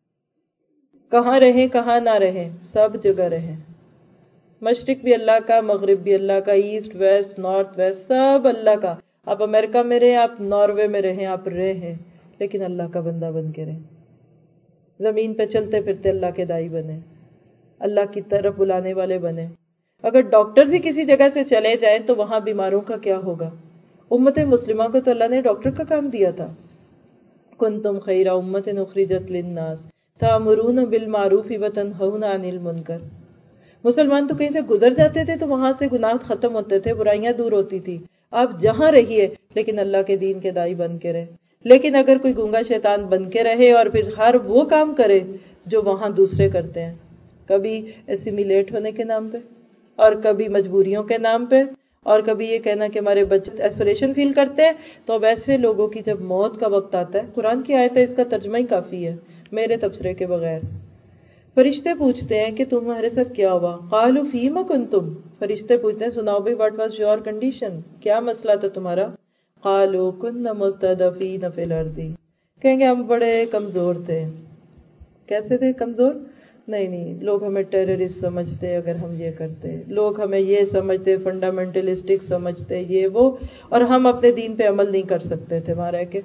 کہاں رہیں کہاں نہ رہیں، سب جگہ رہیں، مشرق بھی اللہ کا، مغرب بھی اللہ کا، ایسٹ ویسٹ نارتھ ویسٹ سب اللہ کا، آپ امریکہ میں رہیں، آپ ناروے میں رہیں، آپ رہیں، لیکن اللہ کا بندہ بن کے رہیں، زمین پہ چلتے پھرتے اللہ کے دائی بنے، اللہ کی طرف بلانے والے بنے۔ اگر ڈاکٹر ہی کسی جگہ سے چلے جائیں تو وہاں بیماروں کا کیا ہوگا؟ امت مسلمہ کو تو اللہ نے ڈاکٹر کا کام دیا تھا، کنتم خیر امت اخرجت للناس تأمرون بالمعروف وتنہون عن المنکر۔ مسلمان تو کہیں سے گزر جاتے تھے تو وہاں سے گناہ ختم ہوتے تھے، برائیاں دور ہوتی تھی، آپ جہاں رہیے لیکن اللہ کے دین کے دائی بن کے رہے۔ لیکن اگر کوئی گنگا شیطان بن کے رہے اور پھر ہر وہ کام کرے جو وہاں دوسرے کرتے ہیں، کبھی اسیمیلیٹ ہونے کے نام پہ اور کبھی مجبوریوں کے نام پہ اور کبھی یہ کہنا کہ ہمارے بچے ایسولیشن فیل کرتے ہیں، تو اب ایسے لوگوں کی جب موت کا وقت آتا ہے، قرآن کی آیت ہے، اس کا ترجمہ ہی کافی ہے میرے تبصرے کے بغیر، فرشتے پوچھتے ہیں کہ تمہارے ساتھ کیا ہوا، قالوا فیما کنتم، فرشتے پوچھتے ہیں سناؤ بھائی واٹ واز یور کنڈیشن، کیا مسئلہ تھا تمہارا، قالوا كنا مستضعفین فی الارض، کہیں گے ہم بڑے کمزور تھے۔ کیسے تھے کمزور؟ نہیں نہیں لوگ ہمیں ٹیررسٹ سمجھتے اگر ہم یہ کرتے، لوگ ہمیں یہ سمجھتے فنڈامنٹلسٹک سمجھتے یہ وہ، اور ہم اپنے دین پہ عمل نہیں کر سکتے تھے وہاں رہ کے۔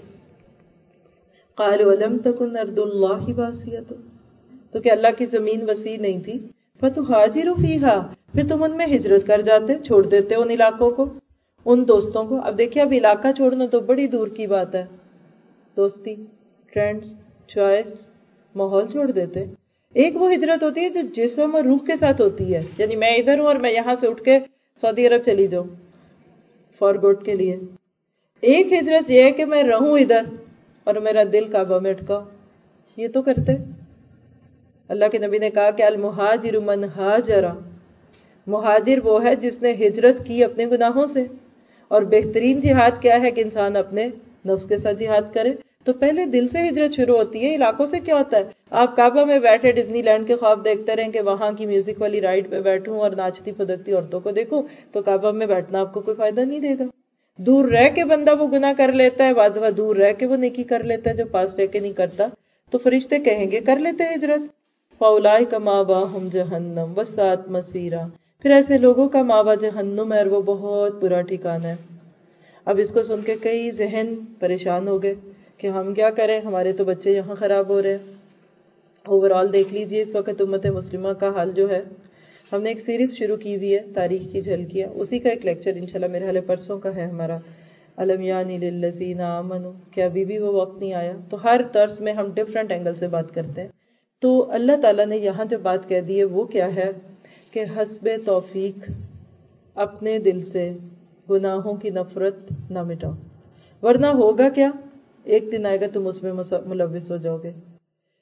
قالوا لم تکن ارض اللہ واسعۃ، تو کہ اللہ کی زمین وسیع نہیں تھی، فتہاجروا فیہا، پھر تم ان میں ہجرت کر جاتے، چھوڑ دیتے ان علاقوں کو، ان دوستوں کو۔ اب دیکھیے اب علاقہ چھوڑنا تو بڑی دور کی بات ہے، دوستی، فرینڈز، چوائس، ماحول چھوڑ دیتے۔ ایک وہ ہجرت ہوتی ہے جو جسم اور روح کے ساتھ ہوتی ہے، یعنی میں ادھر ہوں اور میں یہاں سے اٹھ کے سعودی عرب چلی جاؤں فار گڈ کے لیے۔ ایک ہجرت یہ ہے کہ میں رہوں ادھر اور میرا دل کعبہ میں اٹکا، یہ تو کرتے۔ اللہ کے نبی نے کہا کہ المہاجر من ہاجر، مہاجر وہ ہے جس نے ہجرت کی اپنے گناہوں سے، اور بہترین جہاد کیا ہے کہ انسان اپنے نفس کے ساتھ جہاد کرے۔ تو پہلے دل سے ہجرت شروع ہوتی ہے، علاقوں سے کیا ہوتا ہے؟ آپ کعبہ میں بیٹھے ڈزنی لینڈ کے خواب دیکھتے رہیں کہ وہاں کی میوزک والی رائڈ پہ بیٹھوں اور ناچتی پھدکتی عورتوں کو دیکھوں، تو کعبہ میں بیٹھنا آپ کو کوئی فائدہ نہیں دے گا۔ دور رہ کے بندہ وہ گناہ کر لیتا ہے، بعض دفعہ دور رہ کے وہ نیکی کر لیتا ہے جو پاس رہ کے نہیں کرتا، تو فرشتے کہیں گے کر لیتے ہجرت۔ فَأُولَٰئِکَ مَأْوَاهُمْ جَهَنَّمُ وَسَاءَتْ مَصِیرًا، پھر ایسے لوگوں کا ماوا جہنم ہے اور وہ بہت برا ٹھکانہ ہے۔ اب اس کو سن کے کئی ذہن پریشان ہو گئے کہ ہم کیا کریں، ہمارے تو بچے یہاں خراب ہو رہے ہیں۔ اوور آل دیکھ لیجئے اس وقت امت مسلمہ کا حال جو ہے، ہم نے ایک سیریز شروع کی ہوئی ہے تاریخ کی جھلکیاں، اسی کا ایک لیکچر انشاءاللہ میرے حال پرسوں کا ہے ہمارا، الم یعنی للذین آمنوا، کہ ابھی بھی وہ وقت نہیں آیا۔ تو ہر طرز میں ہم ڈفرینٹ اینگل سے بات کرتے ہیں۔ تو اللہ تعالیٰ نے یہاں جو بات کہہ دی ہے وہ کیا ہے کہ حسب توفیق اپنے دل سے گناہوں کی نفرت نہ مٹاؤ، ورنہ ہوگا کیا، ایک دن آئے گا تم اس میں ملوث ہو جاؤ گے۔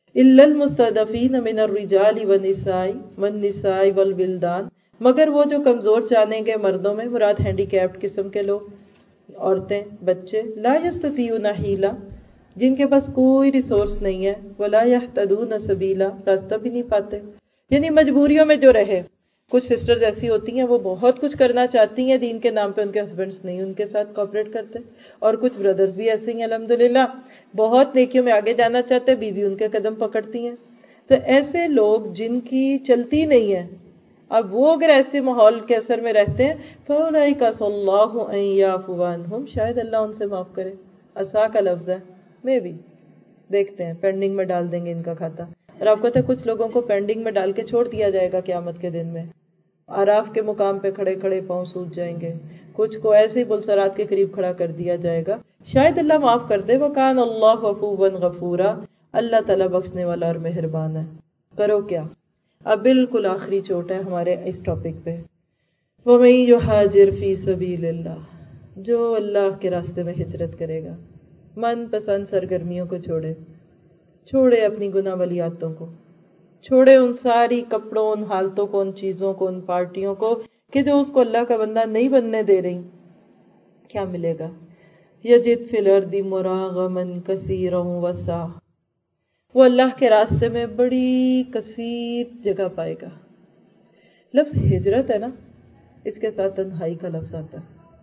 الا المستضعفین من الرجال والنساء والنساء والولدان، مگر وہ جو کمزور جانے گئے مردوں میں، مراد ہینڈی کیپڈ قسم کے لوگ، عورتیں، بچے، لا یستطیعون حیلا، جن کے پاس کوئی ریسورس نہیں ہے، ولا یہتدون سبیلا، راستہ بھی نہیں پاتے، یعنی مجبوریوں میں جو رہے۔ کچھ سسٹرز ایسی ہوتی ہیں وہ بہت کچھ کرنا چاہتی ہیں دین کے نام پہ، ان کے ہسبینڈز نہیں ان کے ساتھ کوآپریٹ کرتے، اور کچھ بردرز بھی ایسے ہی ہیں الحمدللہ، بہت نیکیوں میں آگے جانا چاہتے ہیں، بیوی ان کے قدم پکڑتی ہیں۔ تو ایسے لوگ جن کی چلتی نہیں ہے، اب وہ اگر ایسے ماحول کے اثر میں رہتے ہیں، فَأُولَئِكَ عَسَى اللَّهُ أَن يَعْفُوَ عَنْهُمْ، شاید اللہ ان سے معاف کرے۔ عسا کا لفظ ہے، میں بھی دیکھتے ہیں پینڈنگ میں ڈال دیں گے ان کا کھاتا، اور آپ کو پتہ ہے کچھ لوگوں کو پینڈنگ میں ڈال کے چھوڑ دیا جائے گا قیامت کے دن میں، آراف کے مقام پہ کھڑے کھڑے پاؤں سوج جائیں گے، کچھ کو ایسے ہی بلسرات کے قریب کھڑا کر دیا جائے گا، شاید اللہ معاف کر دے۔ وَكَانَ اللَّهُ عَفُوًّا غَفُورًا، اللہ تعالیٰ بخشنے والا اور مہربان ہے۔ کرو کیا؟ اب بالکل آخری چوٹ ہے ہمارے اس ٹاپک پہ، وَمَن يُهَاجِرْ فِي سَبِيلِ اللَّهِ، جو اللہ کے راستے میں ہجرت کرے گا، من پسند سرگرمیوں کو چھوڑے، چھوڑے اپنی گناہ والی عادتوں کو، چھوڑے ان ساری کپڑوں، ان حالتوں کو، ان چیزوں کو، ان پارٹیوں کو کہ جو اس کو اللہ کا بندہ نہیں بننے دے رہی، کیا ملے گا؟ یجد فی الارض مراغما کثیرا وسعا، وہ اللہ کے راستے میں بڑی کثیر جگہ پائے گا۔ لفظ ہجرت ہے نا، اس کے ساتھ تنہائی کا لفظ آتا ہے۔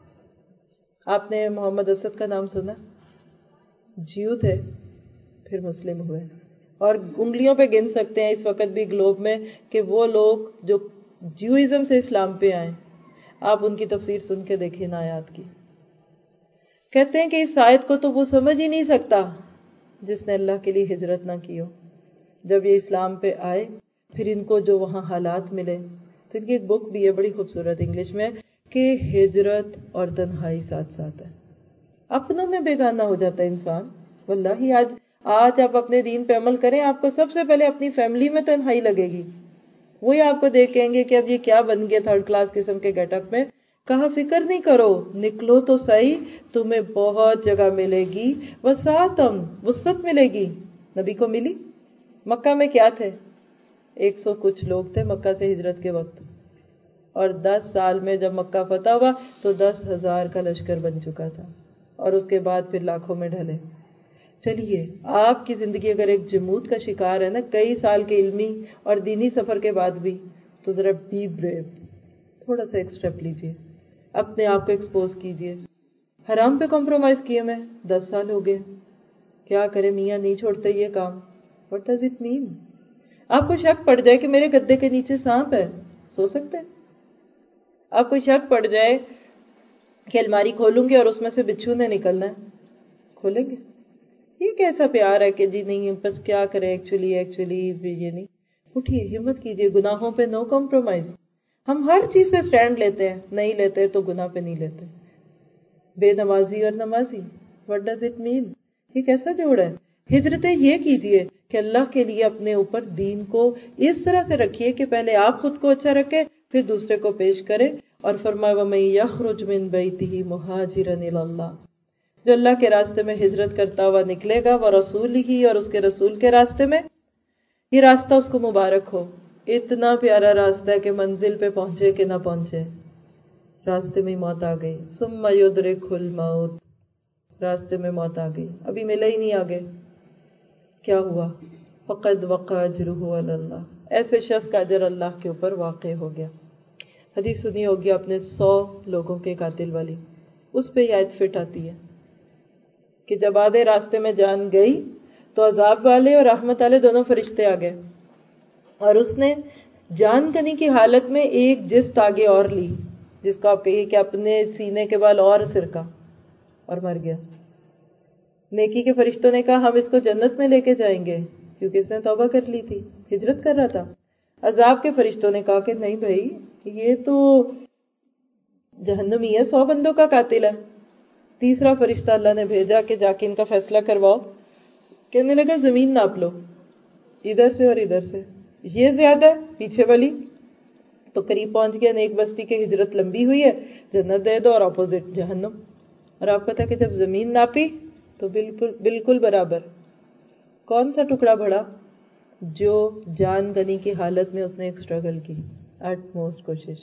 آپ نے محمد اسد کا نام سنا؟ جیو تھے، پھر مسلم ہوئے، اور انگلیوں پہ گن سکتے ہیں اس وقت بھی گلوب میں کہ وہ لوگ جو جیوئزم سے اسلام پہ آئے، آپ ان کی تفسیر سن کے دیکھیں نا آیات کی۔ کہتے ہیں کہ اس آیت کو تو وہ سمجھ ہی نہیں سکتا جس نے اللہ کے لیے ہجرت نہ کی ہو۔ جب یہ اسلام پہ آئے، پھر ان کو جو وہاں حالات ملے، تو ان کی ایک بک بھی ہے بڑی خوبصورت انگلش میں کہ ہجرت اور تنہائی ساتھ ساتھ ہے۔ اپنوں میں بیگانہ ہو جاتا ہے انسان، واللہ آج آج آپ اپنے دین پہ عمل کریں، آپ کو سب سے پہلے اپنی فیملی میں تنہائی لگے گی، وہی آپ کو دیکھیں گے کہ اب یہ کیا بن گیا تھرڈ کلاس قسم کے گیٹ اپ میں۔ کہا فکر نہیں کرو، نکلو تو صحیح، تمہیں بہت جگہ ملے گی، وسعتم، وسعت ملے گی۔ نبی کو ملی؟ مکہ میں کیا تھے؟ ایک سو کچھ لوگ تھے مکہ سے ہجرت کے وقت، اور دس سال میں جب مکہ فتح ہوا تو دس ہزار کا لشکر بن چکا تھا، اور اس کے بعد پھر لاکھوں میں ڈھلے۔ چلیے آپ کی زندگی اگر ایک جمود کا شکار ہے نا کئی سال کے علمی اور دینی سفر کے بعد بھی، تو ذرا بی بریو، تھوڑا سا ایک سٹیپ لیجئے، اپنے آپ کو ایکسپوز کیجئے۔ حرام پہ کمپرومائز کیے میں دس سال ہو گئے، کیا کرے میاں نہیں چھوڑتے یہ کام۔ What does it mean؟ آپ کو شک پڑ جائے کہ میرے گدے کے نیچے سانپ ہے، سو سکتے ہیں؟ آپ کو شک پڑ جائے کہ الماری کھولوں گی اور اس میں سے بچھو نے نکلنا ہے، کھولیں گے؟ یہ کیسا پیار ہے کہ جی نہیں بس کیا کرے، ایکچولی ایکچولی یہ نہیں۔ اٹھیے، ہمت کیجئے، گناہوں پہ نو کمپرومائز۔ ہم ہر چیز پہ سٹینڈ لیتے ہیں، نہیں لیتے تو گناہ پہ نہیں لیتے۔ بے نمازی اور نمازی، what does it mean؟ یہ کیسا جوڑ ہے؟ ہجرتیں یہ کیجئے کہ اللہ کے لیے اپنے اوپر دین کو اس طرح سے رکھیے کہ پہلے آپ خود کو اچھا رکھے، پھر دوسرے کو پیش کرے، اور فرمایا وَمَن يَخْرُجْ مِن بَيْتِهِ مُهَاجِرًا إِلَى اللَّهِ، جو اللہ کے راستے میں ہجرت کرتا ہوا نکلے گا، وَرَسُولِهِ، اور اس کے رسول کے راستے میں، یہ راستہ اس کو مبارک ہو۔ اتنا پیارا راستہ ہے کہ منزل پہ پہنچے کہ نہ پہنچے، راستے میں موت آ گئی، ثم يدركه الموت، راستے میں موت آ گئی، ابھی ملا ہی نہیں آگے، کیا ہوا؟ فقد وقع اجرہ علی اللہ، ایسے شخص کا اجر اللہ کے اوپر واقع ہو گیا۔ حدیث سنی ہوگی آپ نے سو لوگوں کے قاتل والی، اس پہ یہ آیت فٹ آتی ہے کہ جب آدھے راستے میں جان گئی تو عذاب والے اور رحمت والے دونوں فرشتے آ گئے، اور اس نے جان کنی کی حالت میں ایک جست آگے اور لی، جس کو آپ کہیے کہ اپنے سینے کے بال اور سرکا، اور مر گیا۔ نیکی کے فرشتوں نے کہا ہم اس کو جنت میں لے کے جائیں گے، کیونکہ اس نے توبہ کر لی تھی، ہجرت کر رہا تھا۔ عذاب کے فرشتوں نے کہا کہ نہیں بھائی یہ تو جہنمی ہے، سو بندوں کا قاتل ہے۔ تیسرا فرشتہ اللہ نے بھیجا کہ جا کے ان کا فیصلہ کرواؤ۔ کہنے لگا زمین ناپ لو، ادھر سے اور ادھر سے، یہ زیادہ ہے پیچھے والی، تو قریب پہنچ گیا، نیک بستی کی ہجرت لمبی ہوئی ہے، جنت دے دو، اور اپوزٹ جہنم۔ اور آپ پتہ کہ جب زمین ناپی تو بالکل بالکل برابر، کون سا ٹکڑا بڑا؟ جو جان گنی کی حالت میں اس نے ایک سٹرگل کی، ایٹ موسٹ کوشش،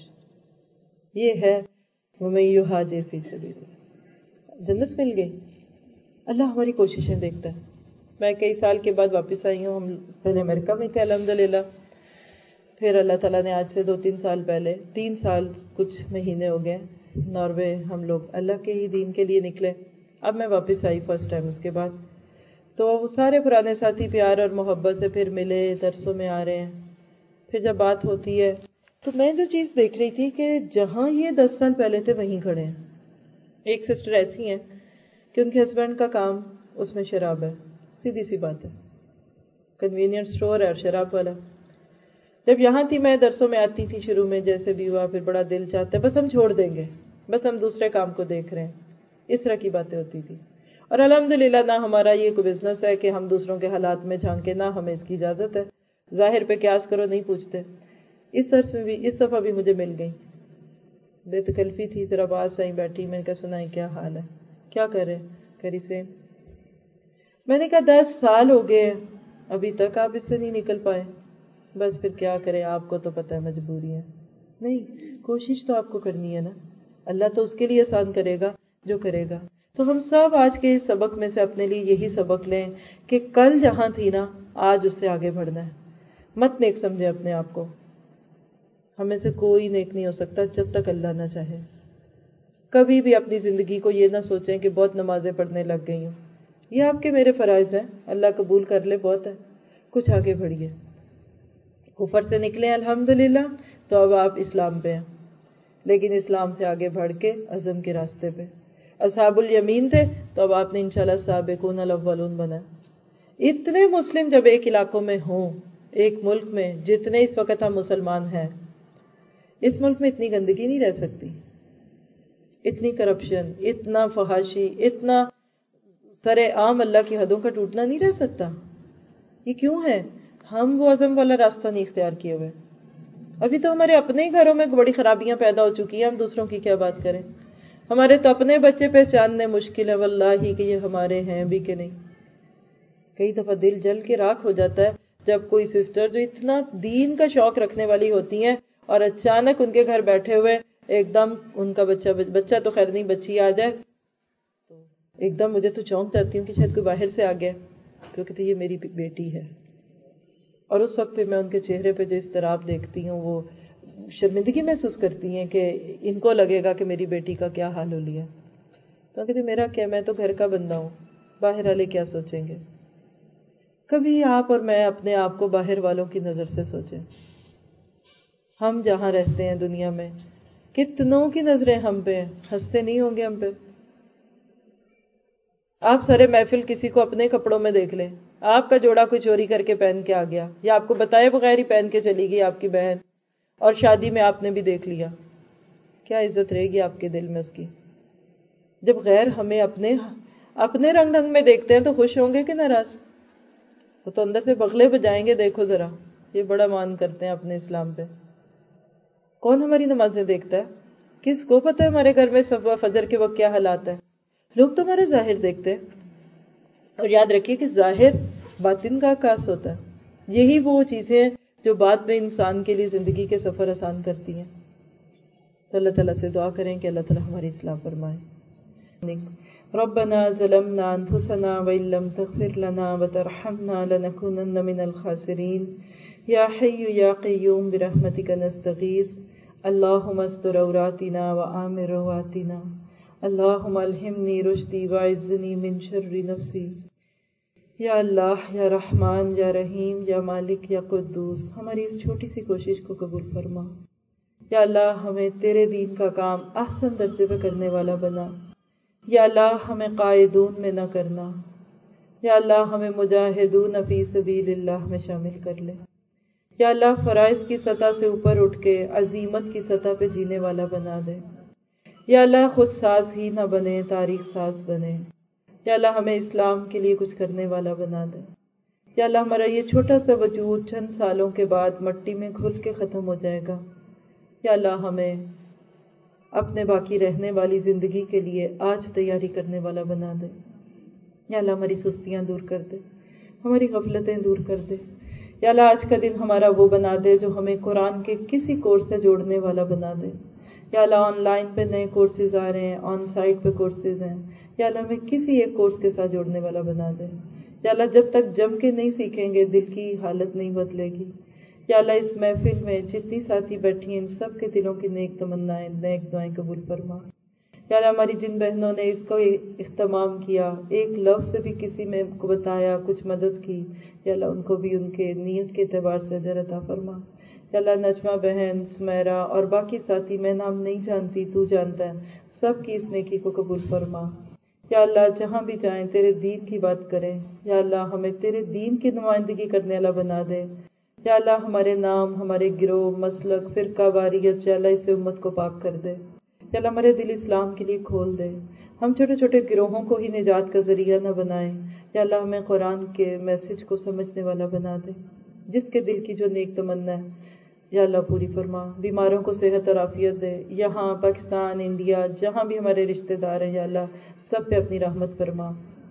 یہ ہے وَمَن يُهَاجِرْ فِي سَبِيلِ اللَّهِ، جنت مل گئی۔ اللہ ہماری کوششیں دیکھتا ہے۔ میں کئی سال کے بعد واپس آئی ہوں، ہم پہلے امریکہ میں تھے الحمدللہ، پھر اللہ تعالیٰ نے آج سے دو تین سال پہلے، تین سال کچھ مہینے ہو گئے، ناروے ہم لوگ اللہ کے ہی دین کے لیے نکلے۔ اب میں واپس آئی فرسٹ ٹائم اس کے بعد، تو وہ سارے پرانے ساتھی پیار اور محبت سے پھر ملے، درسوں میں آ رہے ہیں، پھر جب بات ہوتی ہے تو میں جو چیز دیکھ رہی تھی کہ جہاں یہ دس سال پہلے تھے وہیں کھڑے ہیں۔ ایک سسٹر ایسی ہیں کہ ان کے ہسبینڈ کا کام اس میں شراب ہے، سیدھی سی بات ہے، کنوینئنٹ اسٹور ہے اور شراب والا۔ جب یہاں تھی میں درسوں میں آتی تھی شروع میں، جیسے بھی ہوا پھر بڑا دل چاہتا ہے بس ہم چھوڑ دیں گے، بس ہم دوسرے کام کو دیکھ رہے ہیں، اس طرح کی باتیں ہوتی تھی۔ اور الحمدللہ نہ ہمارا یہ کوئی بزنس ہے کہ ہم دوسروں کے حالات میں جھانکے، نہ ہمیں اس کی اجازت ہے، ظاہر پہ قیاس کرو نہیں پوچھتے۔ اس درس میں بھی اس دفعہ بھی مجھے مل گئی، بے تکلفی تھی، ذرا پاس آئی بیٹھی، میں نے کہا سنائی کیا حال ہے، کیا کر رہے کری سے؟ میں نے کہا دس سال ہو گئے ابھی تک آپ اس سے نہیں نکل پائے۔ بس پھر کیا کرے، آپ کو تو پتہ ہے مجبوری ہے۔ نہیں، کوشش تو آپ کو کرنی ہے نا، اللہ تو اس کے لیے آسان کرے گا جو کرے گا۔ تو ہم سب آج کے اس سبق میں سے اپنے لیے یہی سبق لیں کہ کل جہاں تھی نا آج اس سے آگے بڑھنا ہے۔ مت نیک سمجھے اپنے آپ کو، ہمیں سے کوئی نیک نہیں ہو سکتا جب تک اللہ نہ چاہے۔ کبھی بھی اپنی زندگی کو یہ نہ سوچیں کہ بہت نمازیں پڑھنے لگ گئی ہوں، یہ آپ کے میرے فرائض ہیں، اللہ قبول کر لے بہت ہے، کچھ آگے بڑھیے۔ کفر سے نکلے الحمدللہ تو اب آپ اسلام پہ ہیں، لیکن اسلام سے آگے بڑھ کے عزم کے راستے پہ۔ اصحاب الیمین تھے تو اب آپ نے انشاءاللہ سابقون الاولون بنا۔ اتنے مسلم جب ایک علاقوں میں ہوں، ایک ملک میں جتنے اس وقت ہم مسلمان ہیں، اس ملک میں اتنی گندگی نہیں رہ سکتی، اتنی کرپشن، اتنا فحاشی، اتنا سر عام اللہ کی حدوں کا ٹوٹنا نہیں رہ سکتا۔ یہ کیوں ہے؟ ہم وہ عزم والا راستہ نہیں اختیار کیے ہوئے۔ ابھی تو ہمارے اپنے ہی گھروں میں بڑی خرابیاں پیدا ہو چکی ہیں، ہم دوسروں کی کیا بات کریں؟ ہمارے تو اپنے بچے پہچاننے مشکل ہے واللہ کہ یہ ہمارے ہیں بھی کہ نہیں۔ کئی دفعہ دل جل کے راکھ ہو جاتا ہے جب کوئی سسٹر جو اتنا دین کا شوق رکھنے والی ہوتی ہیں اور اچانک ان کے گھر بیٹھے ہوئے ایک دم ان کا بچہ بچہ تو خیر نہیں بچی آ جائے تو ایک دم مجھے تو چونک جاتی ہوں کہ شاید کوئی باہر سے آ گیا، کیونکہ تو یہ میری بیٹی ہے۔ اور اس وقت پہ میں ان کے چہرے پہ جو اضطراب دیکھتی ہوں، وہ شرمندگی محسوس کرتی ہیں کہ ان کو لگے گا کہ میری بیٹی کا کیا حال ہو لیا۔ تو کہتے میرا کیا، میں تو گھر کا بندہ ہوں، باہر والے کیا سوچیں گے؟ کبھی آپ اور میں اپنے آپ کو باہر والوں کی نظر سے سوچیں۔ ہم جہاں رہتے ہیں دنیا میں کتنوں کی نظریں ہم پہ ہیں، ہنستے نہیں ہوں گے ہم پہ؟ آپ سارے محفل کسی کو اپنے کپڑوں میں دیکھ لیں، آپ کا جوڑا کوئی چوری کر کے پہن کے آ گیا یا آپ کو بتائے بغیر ہی پہن کے چلی گئی آپ کی بہن، اور شادی میں آپ نے بھی دیکھ لیا، کیا عزت رہے گی آپ کے دل میں اس کی؟ جب غیر ہمیں اپنے اپنے رنگ ڈھنگ میں دیکھتے ہیں تو خوش ہوں گے کہ ناراض؟ وہ تو اندر سے بغلے بجائیں گے، دیکھو ذرا یہ بڑا مان کرتے ہیں اپنے اسلام پہ۔ کون ہماری نمازیں دیکھتا ہے؟ کس کو پتہ ہے ہمارے گھر میں صبح فجر کے وقت کیا حالات ہیں؟ لوگ تو ہمارے ظاہر دیکھتے ہیں، اور یاد رکھیے کہ ظاہر باطن کا عکاس ہوتا ہے۔ یہی وہ چیزیں جو بعد میں انسان کے لیے زندگی کے سفر آسان کرتی ہیں۔ تو اللہ تعالیٰ سے دعا کریں کہ اللہ تعالیٰ ہماری اصلاح فرمائے۔ ربنا ظلمنا انفسنا وان لم تغفر لنا وترحمنا لنكونن من الخاسرین یا حی یا قیوم برحمتک نستغیث اللہم استر عوراتنا وآمن رواتنا اللہم الہمنی رشدی واعذنی من شر نفسی۔ یا اللہ، یا رحمان، یا رحیم، یا مالک، یا قدوس، ہماری اس چھوٹی سی کوشش کو قبول فرما۔ یا اللہ ہمیں تیرے دین کا کام احسن درجے پہ کرنے والا بنا۔ یا اللہ ہمیں قائدون میں نہ کرنا۔ یا اللہ ہمیں مجاہدون فی سبیل اللہ میں شامل کر لے۔ یا اللہ فرائض کی سطح سے اوپر اٹھ کے عزیمت کی سطح پہ جینے والا بنا دے۔ یا اللہ خود ساز ہی نہ بنے، تاریخ ساز بنے۔ یا اللہ ہمیں اسلام کے لیے کچھ کرنے والا بنا دے۔ یا اللہ ہمارا یہ چھوٹا سا وجود چند سالوں کے بعد مٹی میں گھل کے ختم ہو جائے گا۔ یا اللہ ہمیں اپنے باقی رہنے والی زندگی کے لیے آج تیاری کرنے والا بنا دے۔ یا اللہ ہماری سستیاں دور کر دے، ہماری غفلتیں دور کر دے۔ یا اللہ آج کا دن ہمارا وہ بنا دے جو ہمیں قرآن کے کسی کورس سے جوڑنے والا بنا دے. یا اللہ آن لائن پہ نئے کورسز آ رہے ہیں، آن سائٹ پہ کورسز ہیں، یا اللہ ہمیں کسی ایک کورس کے ساتھ جوڑنے والا بنا دے. یا اللہ جب تک جم کے نہیں سیکھیں گے دل کی حالت نہیں بدلے گی. یا اللہ اس محفل میں جتنی ساتھی بیٹھی ہیں ان سب کے دلوں کی نیک تمنائیں نیک دعائیں قبول فرما. یا اللہ ہماری جن بہنوں نے اس کو اہتمام کیا، ایک لفظ سے بھی کسی میں کو بتایا، کچھ مدد کی، یا اللہ ان کو بھی ان کے نیت کے اعتبار سے اجر عطا فرما. یا اللہ نجمہ بہن، سمیرہ اور باقی ساتھی، میں نام نہیں جانتی تو جانتا ہے، سب کی اس نیکی کو قبول فرما. یا اللہ جہاں بھی جائیں تیرے دین کی بات کریں. یا اللہ ہمیں تیرے دین کی نمائندگی کرنے والا بنا دے. یا اللہ ہمارے نام، ہمارے گروہ، مسلک، فرقہ واریت، یا اللہ اسے امت کو پاک کر دے. یا اللہ ہمارے دل اسلام کے لیے کھول دے. ہم چھوٹے چھوٹے گروہوں کو ہی نجات کا ذریعہ نہ بنائیں. یا اللہ ہمیں قرآن کے میسج کو سمجھنے والا بنا دے. جس کے دل کی جو نیک تمنا ہے یا اللہ پوری فرما. بیماروں کو صحت اور عافیت دے. یہاں پاکستان، انڈیا، جہاں بھی ہمارے رشتہ دار ہیں یا اللہ سب پہ اپنی رحمت فرما.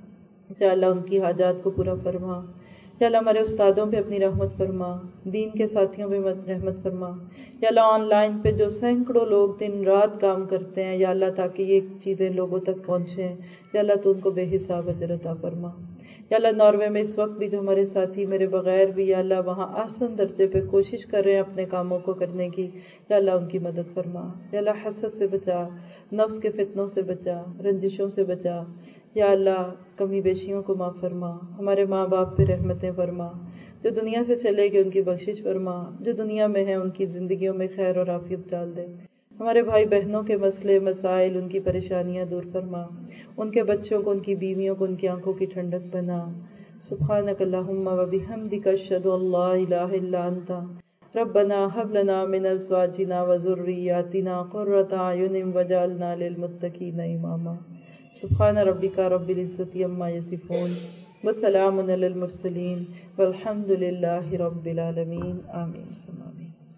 یا اللہ ان کی حاجات کو پورا فرما. یا اللہ ہمارے استادوں پہ اپنی رحمت فرما، دین کے ساتھیوں پہ رحمت فرما. یا اللہ آن لائن پہ جو سینکڑوں لوگ دن رات کام کرتے ہیں یا اللہ تاکہ یہ چیزیں لوگوں تک پہنچیں، یا اللہ تو ان کو بے حساب اجر عطا فرما. یا اللہ ناروے میں اس وقت بھی جو ہمارے ساتھی میرے بغیر بھی یا اللہ وہاں آسن درجے پہ کوشش کر رہے ہیں اپنے کاموں کو کرنے کی، یا اللہ ان کی مدد فرما. یا اللہ حسد سے بچا، نفس کے فتنوں سے بچا، رنجشوں سے بچا. یا اللہ کمی بیشیوں کو معاف فرما. ہمارے ماں باپ پہ رحمتیں فرما. جو دنیا سے چلے گئے ان کی بخشش فرما. جو دنیا میں ہیں ان کی زندگیوں میں خیر اور عافیت ڈال دے. ہمارے بھائی بہنوں کے مسئلے مسائل، ان کی پریشانیاں دور فرما. ان کے بچوں کو، ان کی بیویوں کو، ان کی آنکھوں کی ٹھنڈک بنا. سبحانک اللہم و بحمدک اشہد ان لا الہ الا انت ربنا هب لنا من ازواجنا وذریاتنا قرۃ اعین واجعلنا للمتقین اماما. سبحان ربک رب العزۃ عما یصفون وسلام علی المرسلین والحمد للہ رب العالمین. آمین ثم آمین.